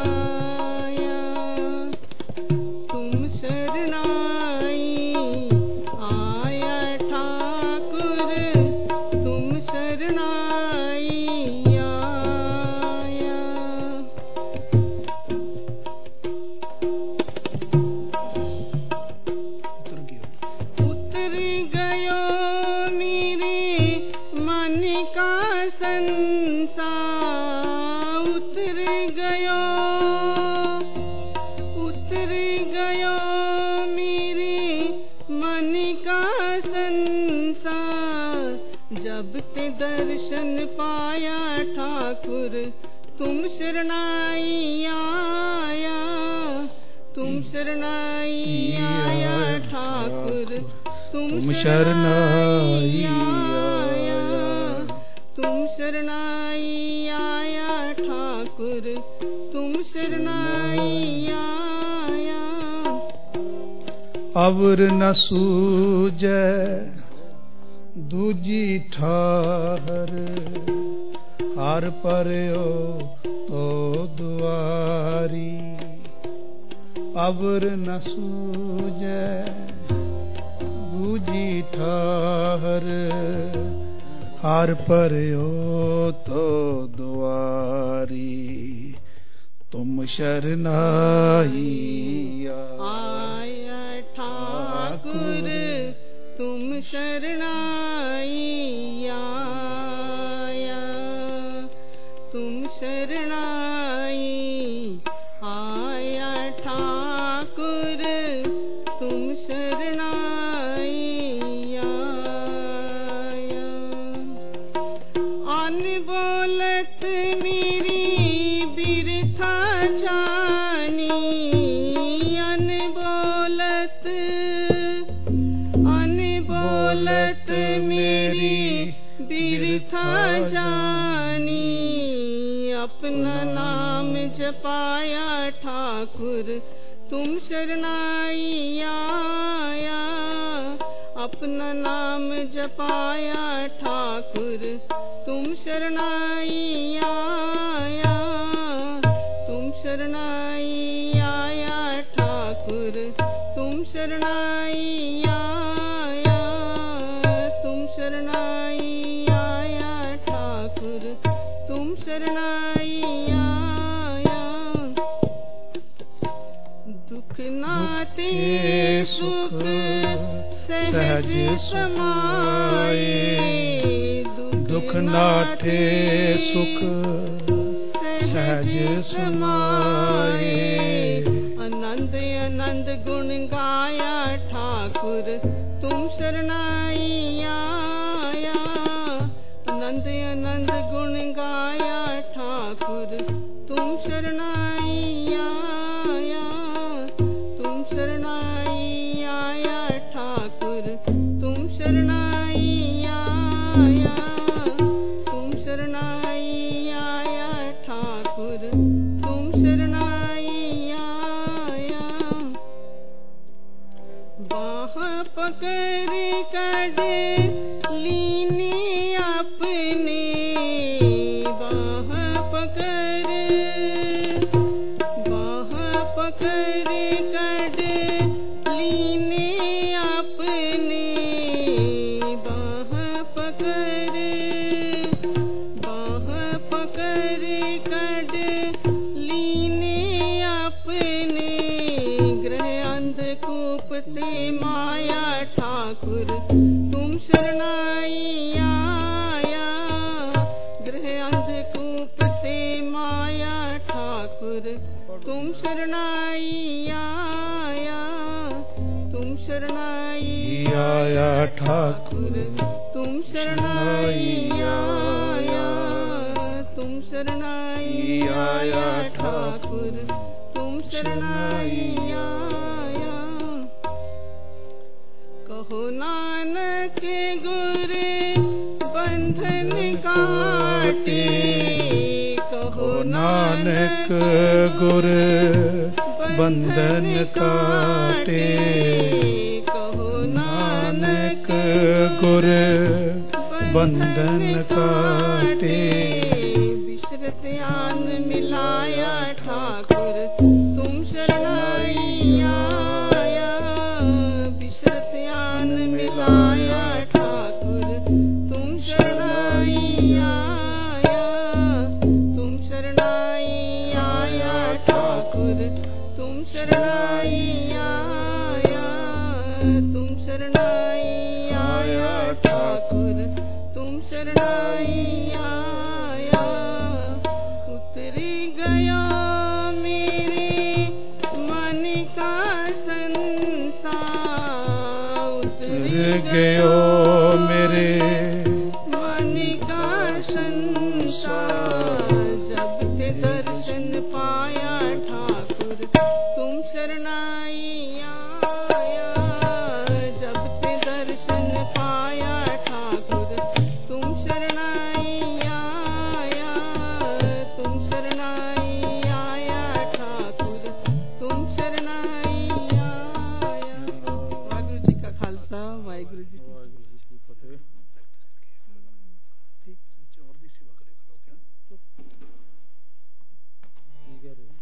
जब ते दर्शन पाया ठाकुर तुम शरणाई आया, तुम शरणाई आया ठाकुर तुम शरणाई आया, तुम शरणाई आया ठाकुर तुम शरणाई आया। अवर न सूझै दूजी ठाहर, हर परयो तो दुआरी। अवर न सूझै दूजी ठाहर, हर परयो तो दुआरी। तुम शरणाई आया ठाकुर तुम शरणाई आया, तुम शरणाई आया ठाकुर तुम शरणाई आया। अन बोलत मेरी बिरथा जानी, अन बोलत अन बोलत मेरी बिरथा जानी। अपना नाम जपाया ठाकुर तुम शरणाई आया, अपना नाम जपाया ठाकुर तुम शरणाई आया, तुम शरणाई आया ठाकुर तुम शरणाई आया, तुम शरणाई आया ठाकुर तुम शरणाई आया। दुख नाते सुख सहज समाए, दुख नाटे सुख सहज समाए। आनंद आनंद गुण गाया ठाकुर तुम शरणाई आया, आनंद आनंद गुण गाया ठाकुर तुम शरणाई आया, तुम शरणाई आया ठाकुर तुम शरणाई आया, तुम शरणाई आया ठाकुर तुम शरणाई आया। बाह पकड़ कड़ लीने अपने, बाह पकड़ बाह पकड़ कड़ लीने अपने, बाह पकड़ बाह पकड़ कड़ लीने अपने। ग्रह अंधकूप ते माया ठाकुर तुम शरणाई आया, ग्रह अंधकूप ते माया ठाकुर तुम शरणाई आया, तुम शरणाई आया ठाकुर तुम शरणाई आया, तुम शरणाई आया ठाकुर तुम शरणाई आया। कहो नानक गुर बंधन काटे, कहो नानक गुर बंधन काटे, कहो नानक गुर बंधन काटे। बिसरत आन मिलाया ठाकुर तुम शरणाई आया, बिसरत आन मिलाया ठाकुर तुम शरणाई आया, तुम शरणाई आया ठाकुर तुम शरणाई आया, तुम शरणाई आया ठाकुर तुम शरणाई आया। उतरी गया मेरे मन का संसार, उतर गयो मेरे ਵਾਹਿਗੁਰੂ ਜੀ ਕੀ ਫਤਿਹ। ਠੀਕ ਚੌਰ ਦੀ ਸੇਵਾ ਕਰਿਓ ਲੋਕਾਂ ਕੀ ਕਹਿ ਰਹੇ ਹੋ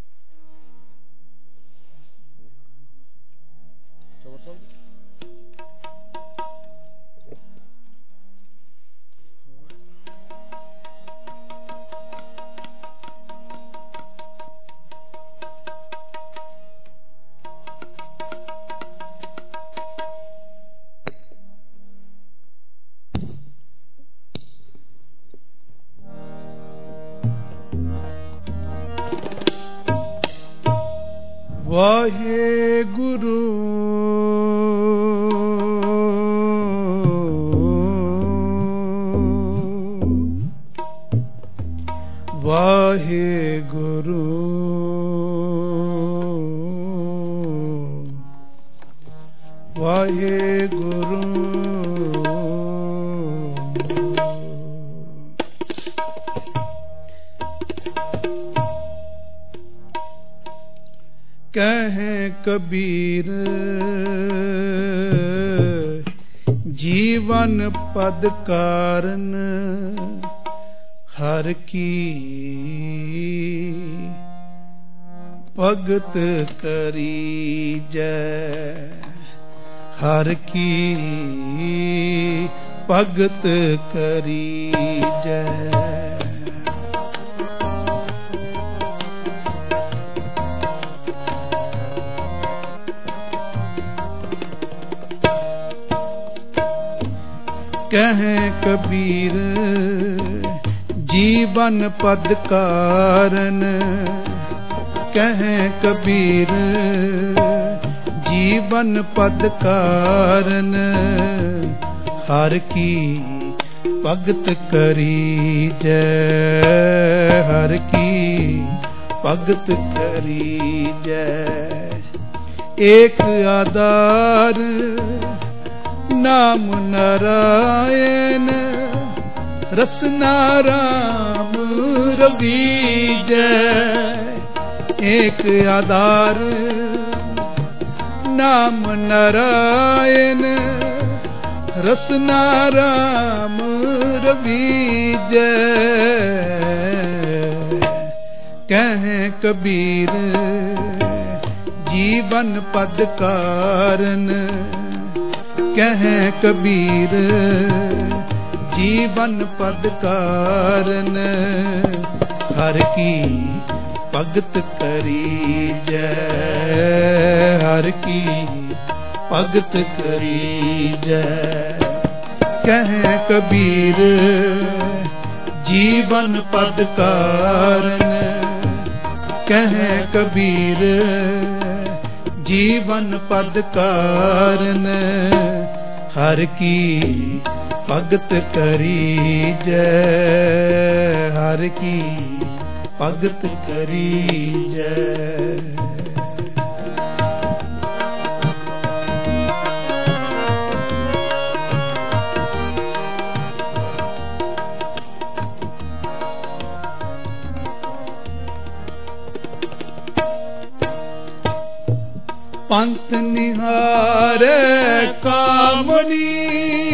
ਚੌਰ ਸਾਹਿਬ ਵਾਹਿਗੁਰੂ ਵਾਹਿਗੁਰੂ ਵਾਹਿਗੁਰੂ ਕਹੇ ਕਬੀਰ ਜੀਵਨ ਪਦ ਕਾਰਨ ਹਰ ਕੀ ਭਗਤ ਕਰੀਜੈ ਹਰ ਕੀ ਭਗਤ ਕਰੀਜੈ ਕਹੇ ਕਬੀਰ ਜੀਵਨ ਪਦ ਕਾਰਨ ਕਹੇ ਕਬੀਰ ਜੀਵਨ ਪਦ ਕਾਰਨ ਹਰ ਕੀ ਭਗਤ ਕਰੀਜੈ ਹਰ ਕੀ ਭਗਤ ਕਰੀਜੈ ਏਕ ਆਧਾਰ ਨਾਮ ਨਾਰਾਇਣ ਰਸਨਾ ਰਾਮ ਰਵੀਜੈ ਏਕ ਆਧਾਰ ਨਾਮ ਨਾਰਾਇਣ ਰਸਨਾ ਰਾਮ ਰਵੀਜੈ ਕਹੇ ਕਬੀਰ ਜੀਵਨ ਪਦ ਕਾਰਨ ਕਹੇ ਕਬੀਰ ਜੀਵਨ ਪਦ ਕਾਰਨ ਹਰ ਕੀ ਭਗਤ ਕਰੀਜੈ ਹਰ ਕੀ ਭਗਤ ਕਰੀਜੈ ਕਹੇ ਕਬੀਰ ਜੀਵਨ ਪਦ ਕਾਰਨ ਕਹੇ ਕਬੀਰ ਜੀਵਨ ਪਦ ਕਾਰਨ ਹਰ ਕੀ ਭਗਤ ਕਰੀਜੈ ਹਰ ਕੀ ਭਗਤ ਕਰੀਜੈ ਪੰਥ ਨਿਹਾਰੇ ਕਾਮਨੀ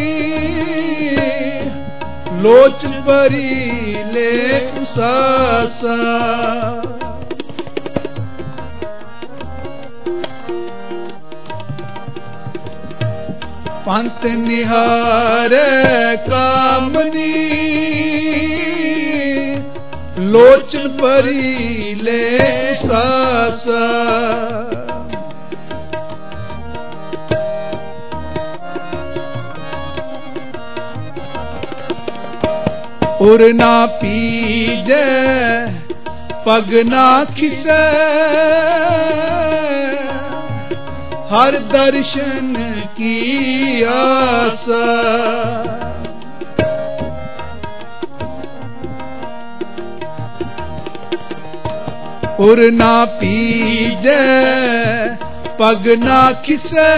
ਲੋਚ ਭਰੀ ਲੈ ਕੁਸਾਸਾ ਪੰਥ ਨਿਹਾਰੇ ਕਾਮਨੀ ਲੋਚਨ ਭਰੀ ਲੈ ਕੁਸਾਸਾ ਉਰ ਨਾ ਪੀਜੈ ਪਗ ਨਾ ਖਿਸੈ ਹਰ ਦਰਸ਼ਨ ਕੀ ਆਸਾ ਉਰ ਨਾ ਪੀਜੈ ਪਗ ਨਾ ਖਿਸੈ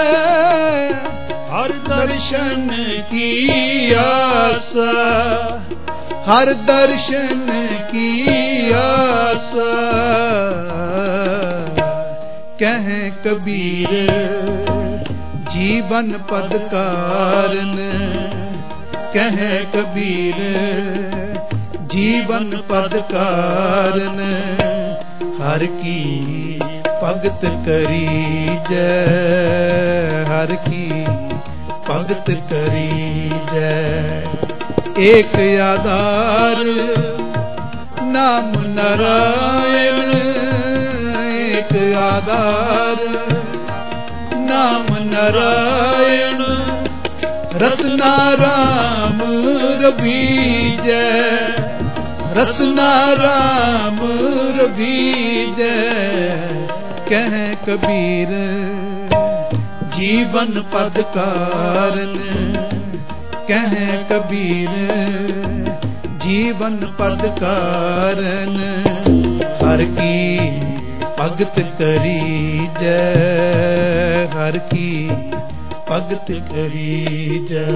ਹਰ ਦਰਸ਼ਨ ਕੀ ਆਸਾ ਹਰ ਦਰਸ਼ਨ ਕੀ ਆਸਾ ਕਹੇ ਕਬੀਰ ਜੀਵਨ ਪਦ ਕਾਰਨ ਕਹਿ ਕਬੀਰ ਜੀਵਨ ਪਦ ਕਾਰਨ ਹਰ ਕੀ ਭਗਤ ਕਰੀ ਜੈ ਹਰ ਕੀ ਭਗਤ ਕਰੀ ਜੈ ਏਕ ਆਧਾਰ ਨਾਮ ਨਾਰਾਇਣ ਏਕ ਆਧਾਰ ਨਾਮ ਨਾਰਾਇਣ ਰਸਨਾ ਰਾਮ ਰਬੀਜੈ ਰਸਨਾ ਰਾਮ ਰਬੀਜੈ ਕਹਿ ਕਬੀਰ ਜੀਵਨ ਪਦ ਕਾਰਨ ਕਹਿ ਕਬੀਰ ਜੀਵਨ ਪਦ ਕਾਰਨ ਹਰ ਕੀ ਭਗਤ ਕਰੀ ਜੈ ਹਰ ਕੀ ਭਗਤ ਕਰੀ ਜੈ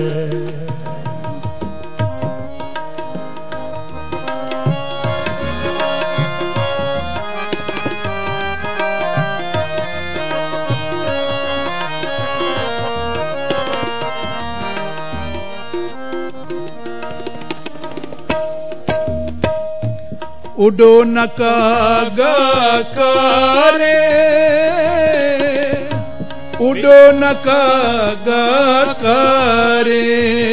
ਉਡੋ ਨਕਾਗਾ ਕਾਰੇ ਉਡੋ ਨਕਾਗਾ ਕਾਰੇ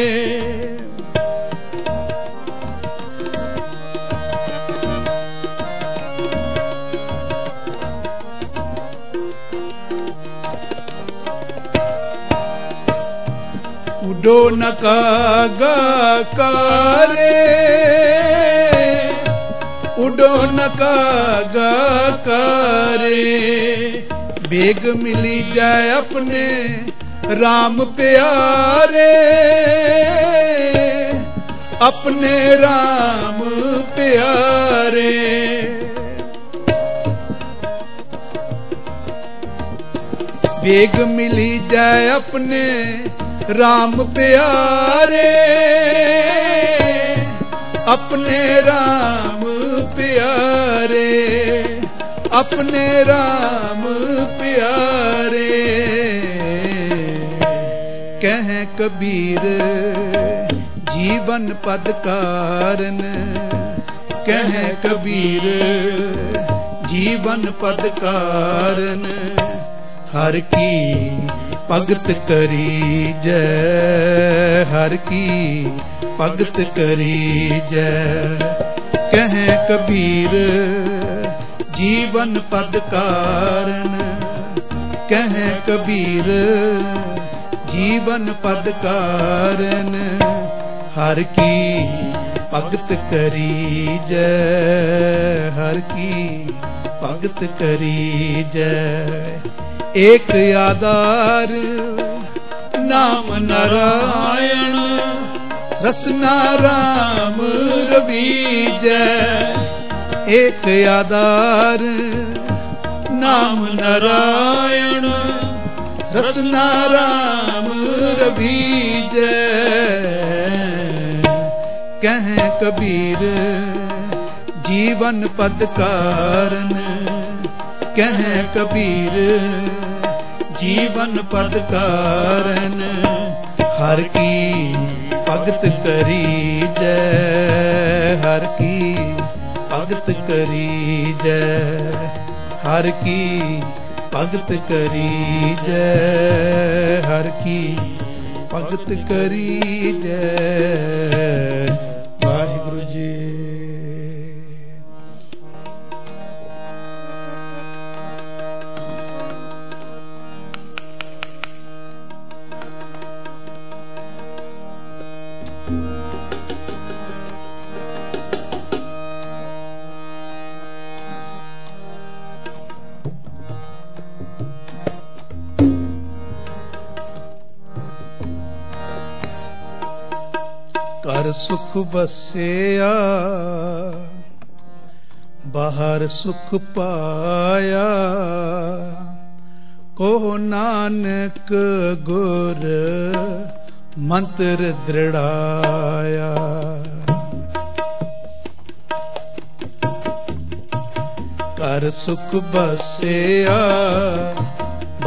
ਉਡੋ ਨਕਾਗਾ ਕਾਰੇ ਉਡੋ ਨਕਾਗਾ ਕਾਰੇ ਬੇਗ ਮਿਲੀ ਜਾਏ ਆਪਣੇ ਰਾਮ ਪਿਆਰੇ ਆਪਣੇ ਰਾਮ ਪਿਆਰੇ ਬੇਗ ਮਿਲੀ ਜਾਏ ਆਪਣੇ ਰਾਮ ਪਿਆਰੇ ਆਪਣੇ ਰਾਮ ਪਿਆਰੇ ਆਪਣੇ ਰਾਮ ਪਿਆਰੇ ਕਹਿ ਕਬੀਰ ਜੀਵਨ ਪਦ ਕਾਰਨ ਕਹਿ ਕਬੀਰ ਜੀਵਨ ਪਦ ਕਾਰਨ ਹਰ ਕੀ ਭਗਤ ਕਰੀ ਜੈ ਹਰ ਕੀ ਭਗਤ ਕਰੀ ਜੈ ਕਹਿ ਕਬੀਰ ਜੀਵਨ ਪਦ ਕਾਰਨ ਕਹਿ ਕਬੀਰ ਜੀਵਨ ਪਦ ਕਾਰਨ ਹਰ ਕੀ ਭਗਤ ਕਰੀ ਜੈ ਹਰ ਕੀ ਭਗਤ ਕਰੀ ਜੈ ਏਕ ਆਧਾਰ ਨਾਮ ਨਾਰਾਇਣ ਰਸਨਾ ਰਾਮ ਰਬੀਜੈ ਏਕ ਆਧਾਰ ਨਾਮ ਨਾਰਾਇਣ ਰਸਨਾ ਰਾਮ ਰਬੀਜੈ ਕਹਿ ਕਬੀਰ ਜੀਵਨ ਪਦ ਕਾਰਨ ਕਹਿ ਕਬੀਰ ਜੀਵਨ ਪਦ ਕਾਰਨ ਹਰ ਕੀ ਭਗਤ ਕਰੀ ਜੈ ਹਰ ਕੀ ਭਗਤ ਕਰੀ ਜੈ ਹਰ ਕੀ ਭਗਤ ਕਰੀ ਜੈ ਹਰ ਕੀ ਭਗਤ ਕਰੀ ਜੈ ਵਾਹਿਗੁਰੂ ਜੀ। ਘਰ ਸੁਖ ਵਸਿਆ ਬਾਹਰ ਸੁਖ ਪਾਇਆ ਕੋ ਨਾਨਕ ਗੁਰ ਮੰਤਰ ਦ੍ਰਿੜਾਇਆ। ਘਰ ਸੁਖ ਵਸਿਆ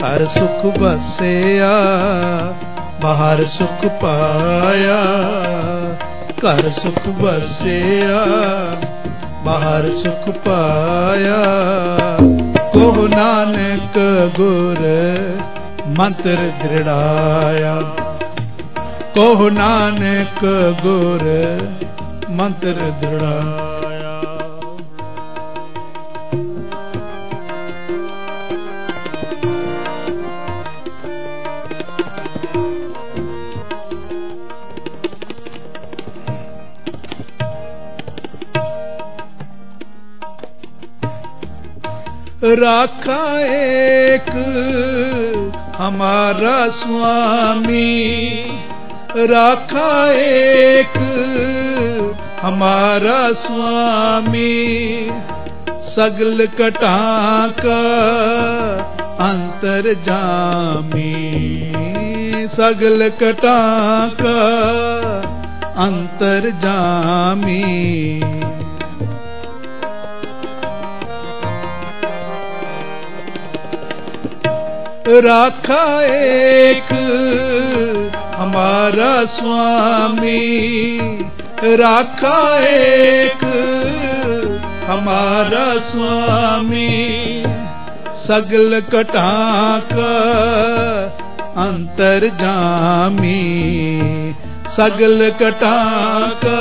ਘਰ ਸੁਖ ਵਸਿਆ ਬਾਹਰ ਸੁਖ ਪਾਇਆ ਘਰ ਸੁਖ ਵਸਿਆ ਬਾਹਰ ਸੁਖ ਪਾਇਆ ਕੋ ਨਾਨਕ ਗੁਰ ਮੰਤਰ ਦ੍ਰਿੜਾਇਆ ਕੋ ਨਾਨਕ ਗੁਰ ਮੰਤਰ ਦ੍ਰਿੜਾਇਆ। राखा एक हमारा स्वामी राखा एक हमारा स्वामी सगल कटा का अंतर जामी सगल कटा का अंतर जामी राखा एक हमारा स्वामी राखा एक हमारा स्वामी सगल कटा का अंतर जामी सगल कटा का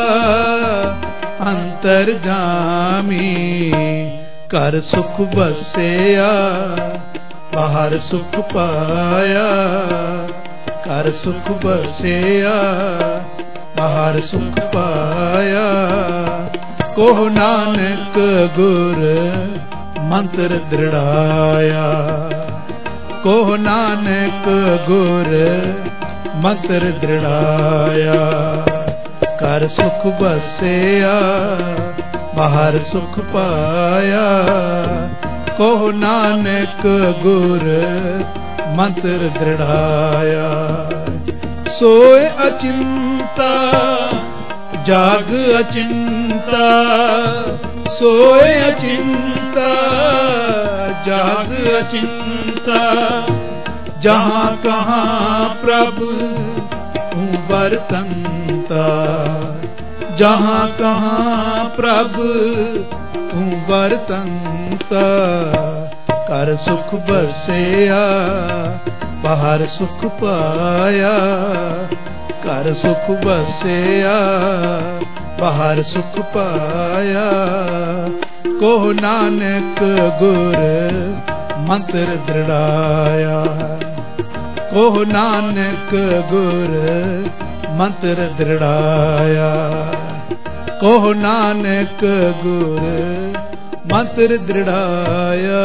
अंतर जामी कर सुख बसिया बाहर सुख पाया कर सुख बसिया बाहर सुख पाया को नानक गुर मंत्र दृढ़ाया को नानक गुर मंत्र दृढ़ाया कर सुख बसिया बाहर सुख पाया को नानक गुर मंत्र दृढ़ाया सोए अचिंता जाग अचिंता सोए अचिंता जाग अचिंता जहाँ कहाँ प्रभु तू बरतंता जहाँ कहाँ प्रभु तू बरतंता कर सुख बसिया बाहर सुख पाया कर सुख बसिया बाहर सुख पाया को नानक गुर मंत्र दृढ़ाया को नानक गुर मंत्र दृढ़ाया को नानक गुर मंत्र दृढ़ाया।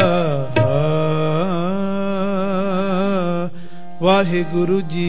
वाहिगुरु जी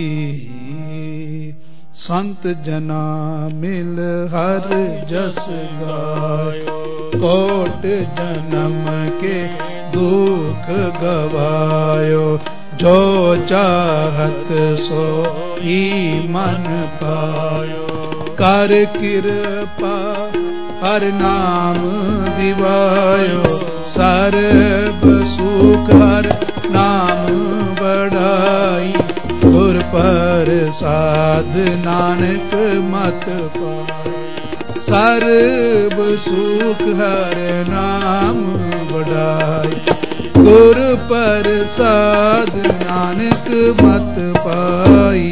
संत जना मिल हर जस गायो कोट जन्म के दुख गवायो जो चाहत सो ही मन पायो कर कृपा हर नाम दिवायो सर्ब सुख हर नाम बढ़ाई गुर प्रसाद नानक मत पाई सर्ब सुख हर नाम बढ़ाई गुर प्रसाद नानक मत पाई।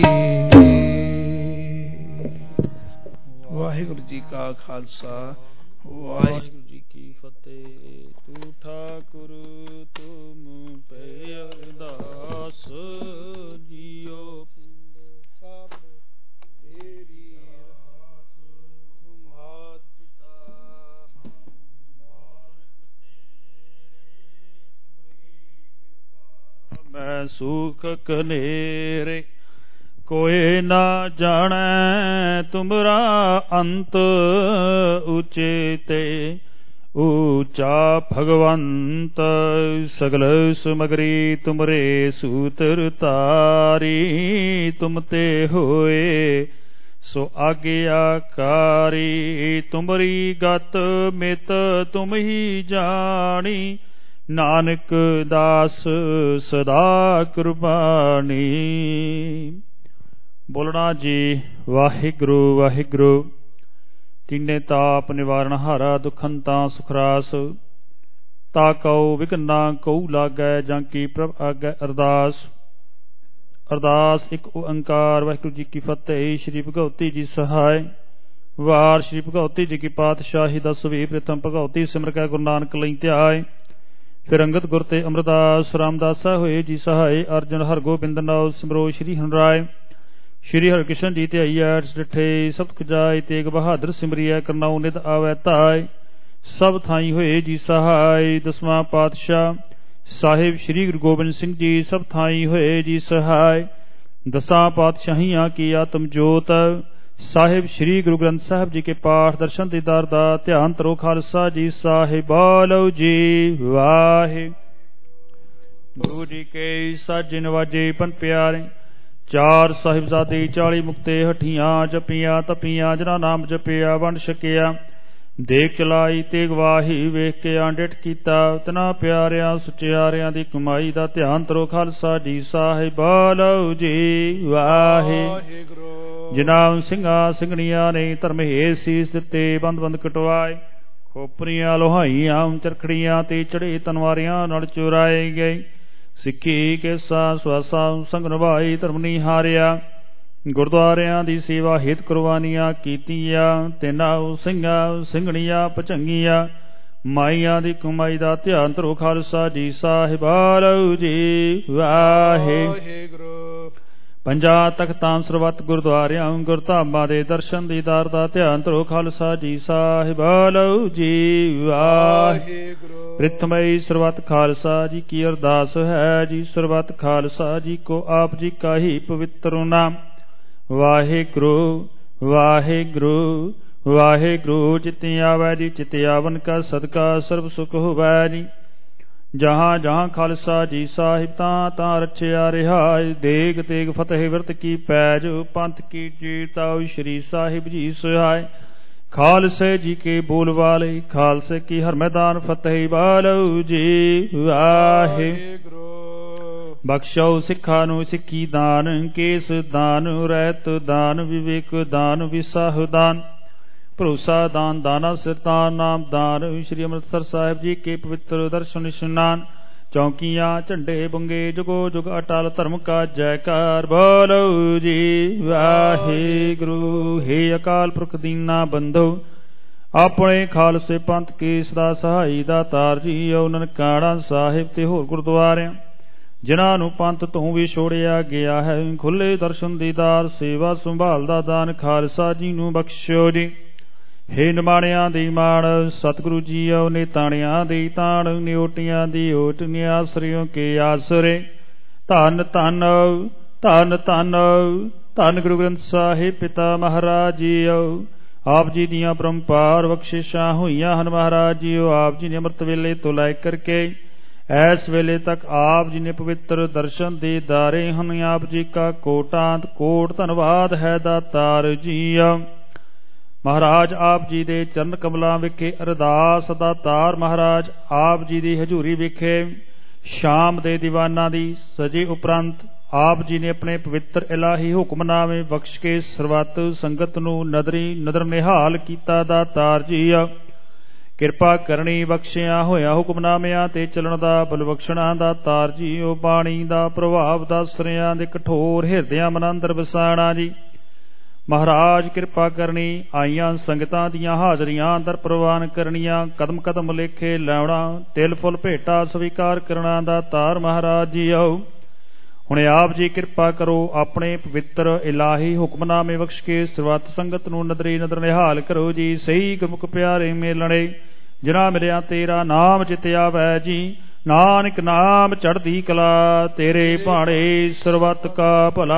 वाहिगुरु जी का खालसा वाहिगुरु जी की फतेह। तू ठाकुर तुम पे अरदास जियो सब तेरी रास तुम्हार पिता हम मैं सुख कनेरे कोई ना जाने तुमरा अंत उचेते ऊंचा भगवंत सगल सुमगरी तुमरे सूत्र तारी तुमते होए सो आज्ञाकारी तुमरी गत मित तुम ही जानी ਨਾਨਕ ਦਾਸ ਸਦਾ ਕੁਰਬਾਨੀ। ਬੋਲਣਾ ਜੀ ਵਾਹਿਗੁਰੂ ਵਾਹਿਗੁਰੂ। ਤਿੰਨੇ ਤਾਪ ਨਿਵਾਰਨ ਹਾਰਾ ਦੁਖੰਤਾ ਸੁਖਰਾਸ। ਤਾ ਕਉ ਵਿਘਨਾ ਕਉ ਲਾਗੈ ਜਾਂ ਕੀ ਪ੍ਰਭ ਆਗੈ ਅਰਦਾਸ। ਅਰਦਾਸ ਇੱਕ ਓੰਕਾਰ ਵਾਹਿਗੁਰੂ ਜੀ ਕੀ ਫਤਿਹ। ਸ਼੍ਰੀ ਭਗਉਤੀ ਜੀ ਸਹਾਇ। ਵਾਰ ਸ਼੍ਰੀ ਭਗਉਤੀ ਜੀ ਕੀ ਪਾਤਸ਼ਾਹੀ ਦਸਵੀਂ ਪ੍ਰਥਮ ਭਗਉਤੀ ਸਿਮਰ ਕੈ ਗੁਰੂ ਨਾਨਕ ਲਈ ਧਿਆਏ। ਫਿਰ ਅੰਗਦ ਗੁਰ ਤੇ ਅਮਰਦਾਸ ਰਾਮਦਾਸਾ ਹੋਏ ਜੀ ਸਹਾਏ। ਅਰਜਨ ਹਰਗੋਬਿੰਦ ਨਾਉ ਸਿਮਰੋ ਸ਼੍ਰੀ ਹਰਿਰਾਏ। ਸ਼੍ਰੀ ਹਰਿਕ੍ਰਿਸ਼ਨ ਜੀ ਧਿਆਈ ਐਸ ਡਿਠੇ ਸਭ ਖੁਜਾਏ। ਤੇਗ ਬਹਾਦਰ ਸਿਮਰਿਐ ਕਰਨਾਉ ਨਿਧ ਆਵੈ ਧਾਇ। ਸਭ ਥਾਈ ਹੋਏ ਜੀ ਸਹਾਈ। ਦਸਵਾਂ ਪਾਤਸ਼ਾਹ ਸਾਹਿਬ ਸ਼੍ਰੀ ਗੁਰੂ ਗੋਬਿੰਦ ਸਿੰਘ ਜੀ ਸਭ ਥਾਈ ਹੋਏ ਜੀ ਸਹਾਈ। ਦਸਾਂ ਪਾਤਸ਼ਾਹੀਆਂ ਕੀ ਆਤਮ ਜੋਤ ਸਾਹਿਬ ਸ਼੍ਰੀ ਗੁਰੂ ਗ੍ਰੰਥ ਸਾਹਿਬ ਜੀ ਕੇ ਪਾਠ ਦਰਸ਼ਨ ਦੀਦਾਰ ਦਾ ਧਿਆਨ ਤਰੋ। ਖਾਲਸਾ ਜੀ ਸਾਹਿਬ ਬੋਲੋ ਜੀ ਵਾਹਿਗੁਰੂ ਜੀ ਕੇ ਸਾਜੇ ਨਵਾਜੇ ਪਨ ਪਿਆਰੇ। ਚਾਰ ਸਾਹਿਬਜ਼ਾਦੇ ਚਾਲੀ ਮੁਕਤੇ ਹਠੀਆਂ ਜਪੀਆਂ ਤਪੀਆਂ ਜਿਨ੍ਹਾਂ ਨਾਮ ਜਪਿਆ ਵੰਡ ਛਕਿਆ। ਦੇਖ ਚਲਾਈ ਤੇ ਗਵਾਹੀ ਵੇਖ ਕੇ ਆਂਡਿਟ ਕੀਤਾ। ਤਿਨਾ ਪਿਆਰਿਆਂ ਸੁਚਿਆਰਿਆਂ ਦੀ ਕਮਾਈ ਦਾ ਧਿਆਨ ਤਰੋ। ਖਾਲਸਾ ਜੀ ਸਾਹਿਬ ਬੋਲੋ ਜੀ ਵਾਹਿਗੁਰੂ। ਜਿਨ੍ਹਾਂ ਸਿੰਘਾਂ ਸਿੰਘਣੀਆਂ ਨੇ ਧਰਮ ਹੇਤ ਸੀਸ ਦਿੱਤੇ ਬੰਦ ਬੰਦ ਕਟਵਾਏ। ਖੋਪਰੀਆਂ ਲੋਹਾਈਆਂ ਚਰਖੜੀਆਂ ਤੇ ਚੜੇ ਤਨਵਾਰਿਆਂ ਨਾਲ ਚੁਰਾਏ ਗਏ। ਸਿੱਖੀ ਕੇਸਾ ਸੁਆਸਾ ਸੰਗ ਨਿਭਾਈ ਧਰਮ ਨਹੀਂ ਹਾਰਿਆ। ਗੁਰਦੁਆਰਿਆਂ ਦੀ ਸੇਵਾ ਹਿਤ ਕੁਰਬਾਨੀਆਂ ਕੀਤੀਆਂ। ਤਿੰਨਾਂ ਸਿੰਘਾਂ ਸਿੰਘਣੀਆਂ ਭੁਜੰਗੀਆਂ ਮਾਈਆਂ ਦੀ ਕਮਾਈ ਦਾ ਧਿਆਨ ਧਰੋ। ਖਾਲਸਾ ਜੀ ਸਾਹਿਬ ਬੋਲੋ ਜੀ ਵਾਹਿਗੁਰੂ। ਪੰਜਾਂ ਤਖ਼ਤਾਂ ਸਰਬੱਤ ਗੁਰਦੁਆਰਿਆਂ ਗੁਰਧਾਮਾਂ ਦੇ ਦਰਸ਼ਨ ਦੀਦਾਰ ਦਾ ਧਿਆਨ ਧਰੋ। ਖਾਲਸਾ ਜੀ ਸਾਹਿਬ ਬੋਲੋ ਜੀ ਵਾਹਿਗੁਰੂ। ਪ੍ਰਿਥਮਈ ਸਰਬੱਤ ਖਾਲਸਾ ਜੀ ਕੀ ਅਰਦਾਸ ਹੈ ਜੀ। ਸਰਬੱਤ ਖਾਲਸਾ ਜੀ ਕੋ ਆਪ ਜੀ ਕਾ ਹੀ ਪਵਿੱਤਰ ਨਾਮ। ਵਾਹਿਗੁਰੂ ਵਾਹਿਗੁਰੂ ਵਾਹਿਗੁਰੂ। ਚਿਤ ਆਵੈ ਜੀ ਚਿਤ ਆਵਨ ਕਾ ਸਦਕਾ ਸਰਬ ਸੁਖ ਹੋਵੈ ਜੀ। ਜਹਾਂ ਜਹਾਂ ਖਾਲਸਾ ਜੀ ਸਾਹਿਬ ਤਾਂ ਤਾਂ ਰਚਿਆ ਰਿਹਾਇ। ਦੇਗ ਤੇਗ ਫਤਿਹ ਵਿਰਤ ਕੀ ਪੈਜ ਪੰਥ ਕੀ ਜੀਤਾਉ ਸ਼੍ਰੀ ਸਾਹਿਬ ਜੀ ਸਹਾਇ। ਖਾਲਸੇ ਜੀ ਕੇ ਬੋਲ ਵਾਲੇ ਖਾਲਸੇ ਕੀ ਹਰ ਮੈਦਾਨ ਫਤਿਹ ਬੋਲੋ ਜੀ ਵਾਹਿਗੁਰੂ। ਬਖਸ਼ੋ ਸਿੱਖਾਂ ਨੂੰ ਸਿੱਖੀ ਦਾਨ ਕੇਸ ਦਾਨ ਰਹਿਤ ਦਾਨ ਵਿਵੇਕ ਦਾਨ ਵਿਸਾਹ ਦਾਨ ਭਰੋਸਾ ਦਾਨ ਦਾਨਾ ਸਿਰਤਾਨ ਨਾਮ ਦਾਨ। ਸ਼੍ਰੀ ਅੰਮ੍ਰਿਤਸਰ ਸਾਹਿਬ ਜੀ ਕੇ ਪਵਿੱਤਰ ਦਰਸ਼ਨ ਇਸ਼ਨਾਨ। ਚੌਂਕੀਆਂ ਝੰਡੇ ਬੰਗੇ ਜੁਗੋ ਜੁਗ ਅਟਲ ਧਰਮ ਕਾ ਜੈਕਾਰ ਬੋਲੋ ਜੀ ਵਾਹਿਗੁਰੂ। ਹੇ ਅਕਾਲ ਪੁਰਖ ਦੀਨਾ ਬੰਧੋ ਆਪਣੇ ਖਾਲਸੇ ਪੰਥ ਕੇ ਸਦਾ ਸਹਾਈ ਦਾ ਤਾਰ ਜੀਓ। ਨਨਕਾਣਾ ਸਾਹਿਬ ਤੇ ਹੋਰ ਗੁਰਦੁਆਰਿਆਂ ਜਿਨ੍ਹਾਂ ਨੂੰ ਪੰਥ ਤੋਂ ਵੀ ਛੋੜਿਆ ਗਿਆ ਹੈ ਖੁੱਲੇ ਦਰਸ਼ਨ ਦੀਦਾਰ ਸੇਵਾ ਸੰਭਾਲ ਦਾ ਦਾਨ ਖਾਲਸਾ ਜੀ ਨੂੰ ਬਖਸ਼ੋ ਜੀ। ਹੇ ਨਿਮਾਣਿਆਂ ਦੀ ਮਾਣ ਸਤਿਗੁਰੂ ਜੀਓ ਨੇ ਤਾਣਿਆਂ ਦੀ ਤਾਣ ਨਿਓਟੀਆਂ ਦੀ ਓਟ ਨਿਆਸਰਿਓ ਕੇ ਆਸਰੇ। ਧੰਨ ਧੰਨ ਧੰਨ ਧੰਨ ਧੰਨ ਗੁਰੂ ਗ੍ਰੰਥ ਸਾਹਿਬ ਪਿਤਾ ਮਹਾਰਾਜ ਜੀਓ। ਆਪ ਜੀ ਦੀਆਂ ਪਰੰਪਾਰ ਬਖਸ਼ਿਸ਼ਾਂ ਹੋਈਆਂ ਹਨ ਮਹਾਰਾਜ ਜੀਓ। ਆਪ ਜੀ ਨੇ ਅੰਮ੍ਰਿਤ ਵੇਲੇ ਤੋਂ ਲੈ ਕਰਕੇ ਐਸ ਵੇਲੇ ਤੱਕ ਆਪ ਜੀ ਨੇ ਪਵਿੱਤਰ ਦਰਸ਼ਨ ਦੇ ਦਾਰੇ ਹਨ। ਆਪ ਜੀ ਕਾ ਕੋਟਾਂਤ ਕੋਟ ਧੰਨਵਾਦ ਹੈ ਦਾਤਾਰ ਜੀਓ। ਮਹਾਰਾਜ ਆਪ ਜੀ ਦੇ ਚਰਨ ਕਮਲਾਂ ਵਿਖੇ ਅਰਦਾਸ ਦਾਤਾਰ ਮਹਾਰਾਜ ਆਪ ਜੀ ਦੀ ਹਜ਼ੂਰੀ ਵਿਖੇ ਸ਼ਾਮ ਦੇ ਦੀਵਾਨਾਂ ਦੀ ਸਜੇ ਉਪਰੰਤ ਆਪ ਜੀ ਨੇ ਆਪਣੇ ਪਵਿੱਤਰ ਇਲਾਹੀ ਹੁਕਮਨਾਮੇ ਬਖਸ਼ ਕੇ ਸਰਬੱਤ ਸੰਗਤ ਨੂੰ ਨਦਰੀ ਨਦਰ ਨਿਹਾਲ ਕੀਤਾ ਦਾਤਾਰ ਜੀਓ। ਕਿਰਪਾ ਕਰਨੀ ਬਖਸ਼ਿਆ ਹੋਇਆ ਹੁਕਮਨਾਮਿਆਂ ਤੇ ਚੱਲਣ ਦਾ ਬਲ ਬਖਸ਼ਣਾ ਦਾਤਾਰ ਜੀਓ। ਬਾਣੀ ਦਾ ਪ੍ਰਭਾਵ ਦਸਰਿਆਂ ਦੇ ਕਠੋਰ ਹਿਰਦਿਆਂ ਮਨ ਅੰਦਰ ਵਸਾਣਾ ਜੀ। ਮਹਾਰਾਜ ਕਿਰਪਾ ਕਰਨੀ ਆਈਆਂ ਸੰਗਤਾਂ ਦੀਆਂ ਹਾਜ਼ਰੀਆਂ ਅੰਦਰ ਪ੍ਰਵਾਨ ਕਰਨੀਆਂ। ਕਦਮ ਕਦਮ ਲੇਖੇ ਲਾਉਣਾ ਤਿਲ ਫੁੱਲ ਭੇਟਾ ਸਵੀਕਾਰ ਕਰਨਾ ਦਾਤਾਰ ਮਹਾਰਾਜ ਜੀਓ। ਹੁਣ ਆਪ ਜੀ ਕਿਰਪਾ ਕਰੋ ਆਪਣੇ ਪਵਿੱਤਰ ਇਲਾਹੀ ਹੁਕਮਨਾਮੇ ਬਖਸ਼ ਕੇ ਸਰਬੱਤ ਸੰਗਤ ਨੂੰ ਨਦਰੀ ਨਦਰ ਨਿਹਾਲ ਕਰੋ ਜੀ। ਸਹੀ ਗੁਰਮੁਖ ਪਿਆਰੇ ਮੇਲਣੇ ਜਿਨ੍ਹਾਂ ਮਿਲਿਆ ਤੇਰਾ ਨਾਮ ਚਿਤ ਆਵੈ ਜੀ। ਨਾਨਕ ਨਾਮ ਚੜ੍ਹਦੀ ਕਲਾ ਤੇਰੇ ਭਾਣੇ ਸਰਬੱਤ ਕਾ ਭਲਾ।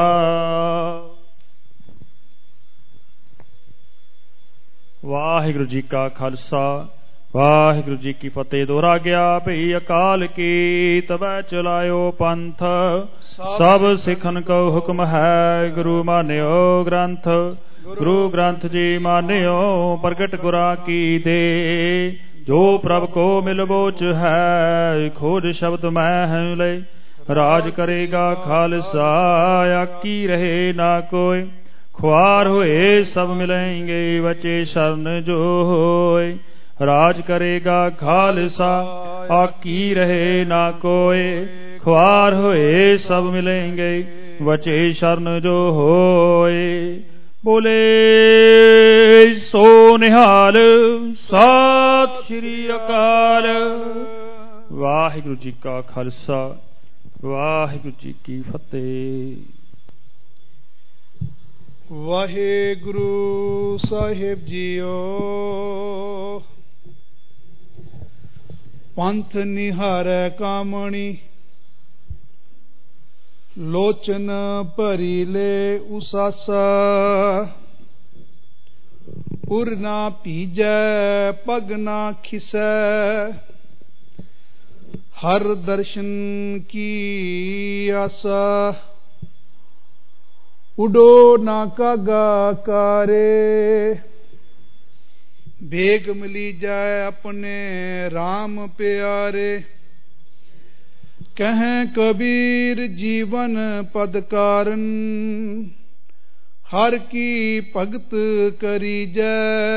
ਵਾਹਿਗੁਰੂ ਜੀ ਕਾ ਖਾਲਸਾ ਵਾਹਿਗੁਰੂ ਜੀ ਕੀ ਫਤਿਹ। ਦੋਹਰਾ ਗਿਆ ਭਈ ਅਕਾਲ ਕੀ ਤਬੈ ਚਲਾਇਓ ਪੰਥ। ਸਭ ਸਿੱਖਨ ਕੋ ਹੁਕਮ ਹੈ ਗੁਰੂ ਮਾਨਿਓ ਗ੍ਰੰਥ। ਗੁਰੂ ਗ੍ਰੰਥ ਜੀ ਮਾਨਿਓ ਪ੍ਰਗਟ ਗੁਰਾਂ ਕੀ ਦੇ ਜੋ ਪ੍ਰਭ ਕੋ ਮਿਲਬੋਚ ਹੈ, ਖੋਜ ਸ਼ਬਦ ਮੈਂ ਹੈ ਲੈ। ਰਾਜ ਕਰੇਗਾ ਖਾਲਸਾ, ਆਕੀ ਰਹੇ ਨਾ ਕੋਈ। ਖੁਆਰ ਹੋਏ ਸਭ ਮਿਲेंगे, ਬਚੇ ਸ਼ਰਨ ਜੋ ਹੋਏ। ਰਾਜ ਕਰੇਗਾ ਖਾਲਸਾ, ਆਕੀ ਰਹੇ ਨਾ ਕੋਏ। ਖੁਆਰ ਹੋਏ ਸਭ ਮਿਲेंगे, ਬਚੇ ਸ਼ਰਨ ਜੋ ਹੋਏ। ਬੋਲੇ ਸੋ ਨਿਹਾਲ, ਸਤਿ ਸ੍ਰੀ ਅਕਾਲ। ਵਾਹਿਗੁਰੂ ਜੀ ਕਾ ਖਾਲਸਾ, ਵਾਹਿਗੁਰੂ ਜੀ ਕੀ ਫਤਿਹ। ਵਾਹਿਗੁਰੂ ਸਾਹਿਬ ਜੀਓ। ਪੰਥ ਨਿਹਾਰੈ ਕਾਮਣੀ, ਲੋਚਨ ਭਰੀ ਲੈ ਉਸਾਸਾ। ਉਰ ਨਾ ਭੀਜੈ ਪਗ ਨਾ ਖਿਸੈ, ਹਰ ਦਰਸ਼ਨ ਕੀ ਆਸਾ। ਉਡੋ ਨਾ ਕਾਗਾ ਕਾਰੇ, ਬੇਗ ਮਿਲੀ ਜਾਏ ਆਪਣੇ RAM ਪਿਆਰੇ। ਕਹਿ ਕਬੀਰ ਜੀਵਨ ਪਦ ਕਾਰਨ, ਹਰ ਕੀ ਭਗਤ ਕਰੀਜੈ।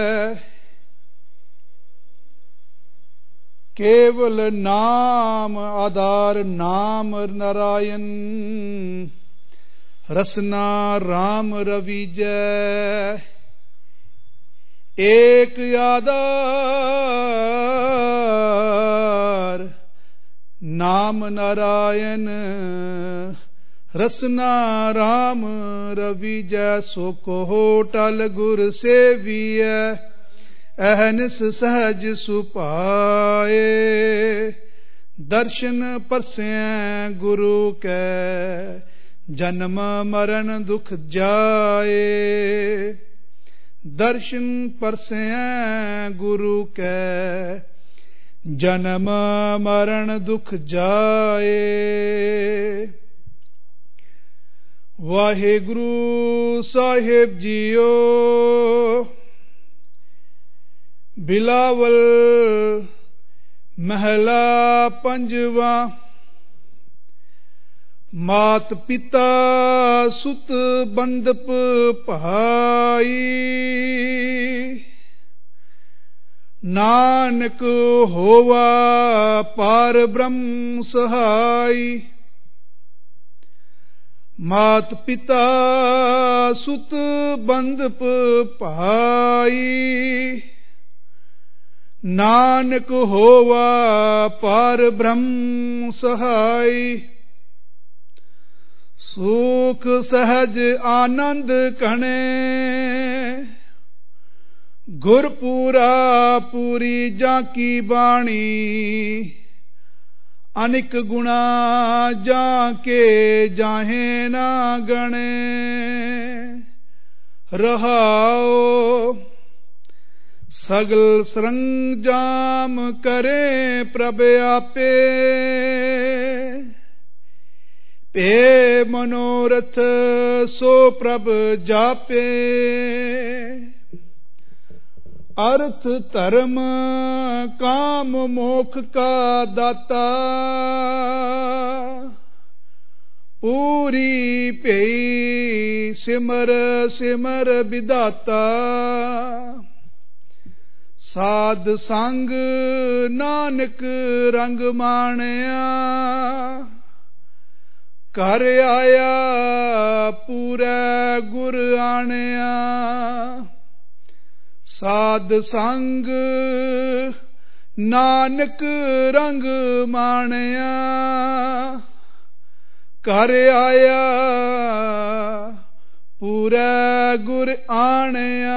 ਕੇਵਲ ਨਾਮ ਆਧਾਰ, ਨਾਮ ਨਾਰਾਇਣ। ਰਸਨਾ RAM ਰਵੀਜੈ, ਏਕ ਆਧਾਰ ਨਾਮ ਨਾਰਾਇਣ। ਰਸਨਾ RAM ਰਵੀਜੈ, ਸੋ ਕੋ ਟਲ ਗੁਰ ਸੇਵੀਐ। ਅਹਨਿਸ ਸਹਜ ਸੁਭਾਏ, ਦਰਸ਼ਨ ਪਰਸੈ ਗੁਰੂ ਕੈ। ਜਨਮ ਮਰਨ ਦੁਖ ਜਾਏ, ਦਰਸ਼ਨ ਪਰਸੈ ਗੁਰੂ ਕੈ। ਜਨਮ ਮਰਨ ਦੁਖ ਜਾਏ। ਵਾਹਿਗੁਰੂ ਸਾਹਿਬ ਜੀਓ। ਬਿਲਾਵਲ ਮਹਲਾ ਪੰਜਵਾ। ਮਾਤ ਪਿਤਾ ਸੁਤ ਬੰਦਪ ਭਾਈ, ਨਾਨਕ ਹੋਵਾ ਪਾਰ ਬ੍ਰਹਮ ਸਹਾਈ। ਮਾਤ ਪਿਤਾ ਸੁਤ ਬੰਦਪ ਭਾਈ, ਨਾਨਕ ਹੋਵਾ ਪਾਰ ਬ੍ਰਹਮ ਸਹਾਈ। ਸੁਖ ਸਹਜ ਆਨੰਦ ਕਣੇ, ਗੁਰਪੂਰਾ ਪੂਰੀ ਜਾਂ ਕੀ ਬਾਣੀ। ਅਨਿਕ ਗੁਣਾ ਜਾਂ ਕੇ ਜਾਹੇ ਨਾ ਗਣੇ। ਰਹਾਉ ਸਗਲ ਸਰੰਜਾਮ ਕਰੇ ਪ੍ਰਭ ਆਪੇ। ਭੇ ਮਨੋਰਥ ਸੋ ਪ੍ਰਭ ਜਾਪੇ। ਅਰਥ ਧਰਮ ਕਾਮ ਮੋਖ ਕਾ ਦਾਤਾ। ਪੂਰੀ ਭਈ ਸਿਮਰ ਸਿਮਰ ਵਿਦਾਤਾ। ਸਾਧ ਸੰਗ ਨਾਨਕ ਰੰਗ ਮਾਣਿਆ। ਘਰ ਆਇਆ ਪੂਰਾ ਗੁਰ ਆਣਿਆ। ਸਾਧ ਸੰਗ ਨਾਨਕ ਰੰਗ ਮਾਣਿਆ। ਘਰ ਆਇਆ ਪੂਰਾ ਗੁਰ ਆਣਿਆ।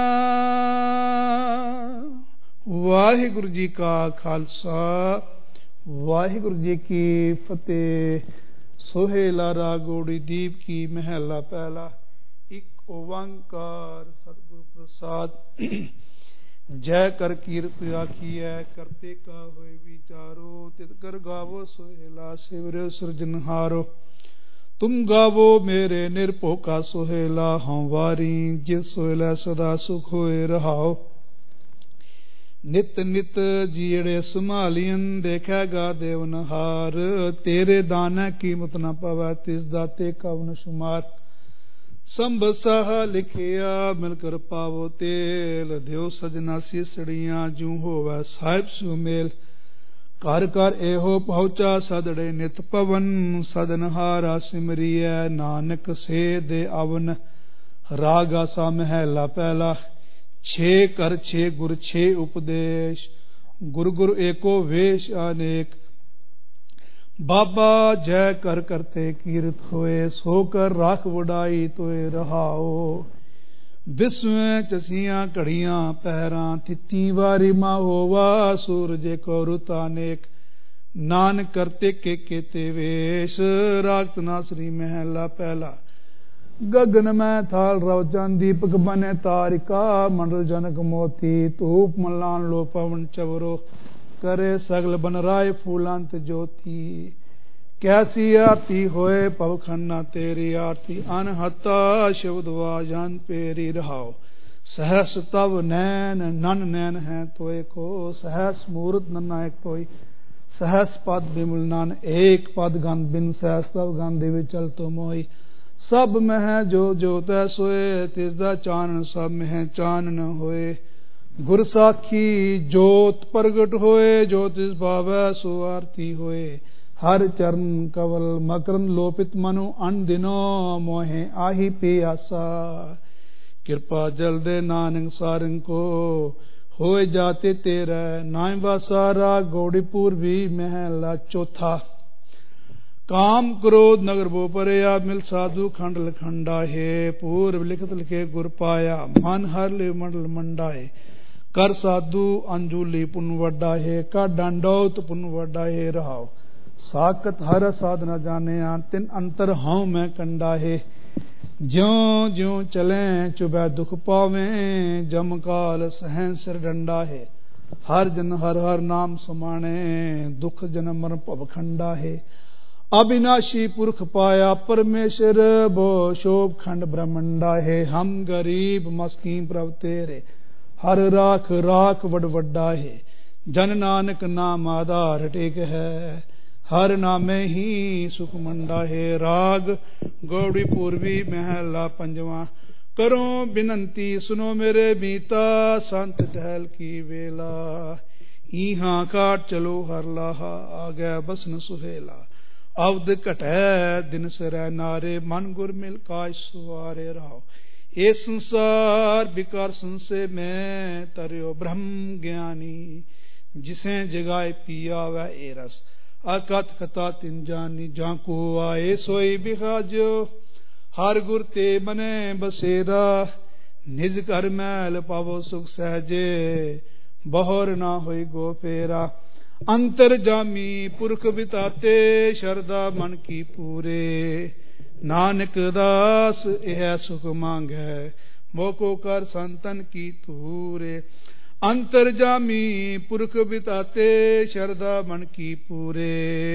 ਵਾਹਿਗੁਰੂ ਜੀ ਕਾ ਖਾਲਸਾ, ਵਾਹਿਗੁਰੂ ਜੀ ਕੀ ਫਤਿਹ। ਸੋਹੇਲਾ ਰਾਗੋੜੀ ਦੀਪ ਕੀ ਮਹਿਲਾ ਪਹਿਲਾ। ਇੱਕ ਓੰਕਾਰ ਸਤਿਗੁਰ ਪ੍ਰਸਾਦ। ਜੈ ਕਰ ਕੀਰਤ ਆਖੀਐ, ਕਰਤੇ ਕਾ ਹੋਏ ਵਿਚਾਰੋ। ਤਿਤ ਕਰ ਗਾਵੋ ਸੋਹੇਲਾ, ਸਿਵਰਿਓ ਸਿਰਜਨਹਾਰੋ। ਤੁਮ ਗਾਵੋ ਮੇਰੇ ਨਿਰਭਉ ਕਾ ਸੋਹੇਲਾ। ਹਉ ਵਾਰੀ ਜਿਸ ਸੋਹੇਲਾ ਸਦਾ ਸੁਖ ਹੋਏ ਰਹਾਓ। ਨਿਤ ਨਿਤ ਜੀੜੇ ਸੰਭਾਲੀਨ ਦੇਖੇਗਾ ਦੇਵਨਹਾਰ ਤੇਰੇ ਦਾਨਾ ਕੀਮਤ ਨਾ ਪਵੈ ਤਿਸ ਦਾਤੇ ਕਵਨ ਸ਼ੁਮਾਰ ਸੰਭਲ ਸਾਹ ਲਿਖਿਆ ਮਿਲ ਕਰ ਪਾਵੋ ਤੇਲ ਦਿਓ ਸਜਣਾ ਸੀਸੜੀਆਂ ਜੂ ਹੋਵੈ ਸਾਹਿਬ ਸੁਮੇਲ ਘਰ ਘਰ ਇਹੋ ਪਹੁੰਚਾ ਸਦੜੇ ਨਿਤ ਪਵਨ ਸਦਨਹਾਰਾ ਸਿਮਰੀਐ ਨਾਨਕ ਸੇ ਦੇ ਅਵਨ ਰਾਗ ਆਸਾ ਮਹਿਲਾ ਪਹਿਲਾ ਛੇ ਕਰ ਛੇ ਗੁਰ ਛੇ ਉਪਦੇਸ਼ ਗੁਰ ਗੁਰ ਏਕੋ ਵੇਸ਼ ਅਨੇਕ ਬਾਬਾ ਜੈ ਕਰ ਕਰਤੇ ਕੀਰਤ ਹੋਏ ਸੋ ਕਰ ਰੱਖ ਵਡਾਈ ਤੋਏ ਰਹਾਓ ਵਿਸਵੇਂ ਚਸੀਆਂ ਘੜੀਆਂ ਪਹਿਰਾਂ ਤਿੱਤੀ ਵਾਰੀ ਮਾ ਹੋਵਾ ਸੂਰਜ ਕੋ ਰੁਤ ਅਨੇਕ ਨਾਨਕ ਕਰਤੇ ਕੇ ਕੇਤੇ ਵੇਸ਼ ਰਾਗਤ ਨਾਸਰੀ ਮਹਿਲਾ ਪਹਿਲਾ ਗगन में थाल रवचन दीपक बने तारिका मंडल जनक मोती धूप मलान लो पवन चवरो करे सगल बन राय फूलांत ज्योति कैसी आरती होए पवखन्ना तेरी आरती अनहता शिवदवा जान पेरी रहाओ सहस तव नैन नन नैन है तोय को सहस मूर्त नन्ना एक तोय सहस पद बिमल नन एक पद गंध बिन सहस तव गंध दिव चल तो मोई सब मह जो जोत सोए तिसदा चानन सब मह चानन होए गुर साखी जोत प्रगट होए जो तिस भावै सो आरती होए हर चरण कवल मकरन लोपित मनु अन दिनो मोहे आही पियासा कृपा जल दे नानक सारंग को होए जाते तेरा नाम वासारा गौड़ीपुर भी महला चौथा काम क्रोध नगर बो परया मिल साधु खंड लखंडाहे पूर्व लिखत लिखे गुर पाया मन हर ले मंडल मंडाए कर साधु अंजुली पुन वड्डाहे का डांडौत पुन वड्डाहे रहाओ साकत हर साधना जाने तिन अंतर हाउ मैं कंडाहे ज्यों ज्यों चले चुबै दुख पावे जम काल सहन सिर डंडा है हर जन हर हर नाम समाने दुख जन्म मरण भवखंडा है अविनाशी पुरख पाया परमेश्वर बो शोभ खंड ब्रह्मंडा है हम गरीब मस्कीन प्रभ तेरे हर राख राख वड वड्डा है जन नानक नाम आधार टेक है हर नामे ही सुख मंडा है राग गौड़ी पूर्वी महला पंजवा करो बिनंती सुनो मेरे बीता संत टहल की वेला ईहा काट चलो हर लाहा आ गया बसन सुहेला अवध घटै दिन सरै नारे मन गुर मिल काज सुवारे रहो ए संसार विकार संसे में तरियो ब्रह्म ज्ञानी जिसे जगाए पिया वै ए रस अकथ कथा तिन जानी जाको आए सोई बिखाजो हर गुर ते मने बसेरा निज कर मैल पावो सुख सहजे बहोर ना होई गो फेरा अंतर जामी पुरख बिताते शरदा मन की पूरे नानक दास यह सुख मांगे मोको कर संतन की तूरे अंतर जामी पुरख बिताते शरदा मन की पूरे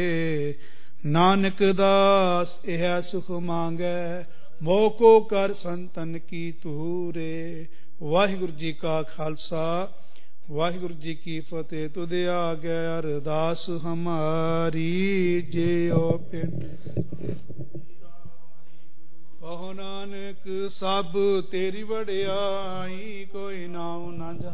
नानक दास यह सुख मांगे मोको कर संतन की तूरे वाहिगुरु जी का खालसा वाहिगुरु जी की फतेह तुदे आ गया अरदास हमारी जियो पिंड कहो नानक सब तेरी वड्याई कोई नाम ना जा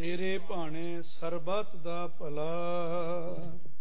ਤੇਰੇ ਭਾਣੇ ਸਰਬਤ ਦਾ ਭਲਾ।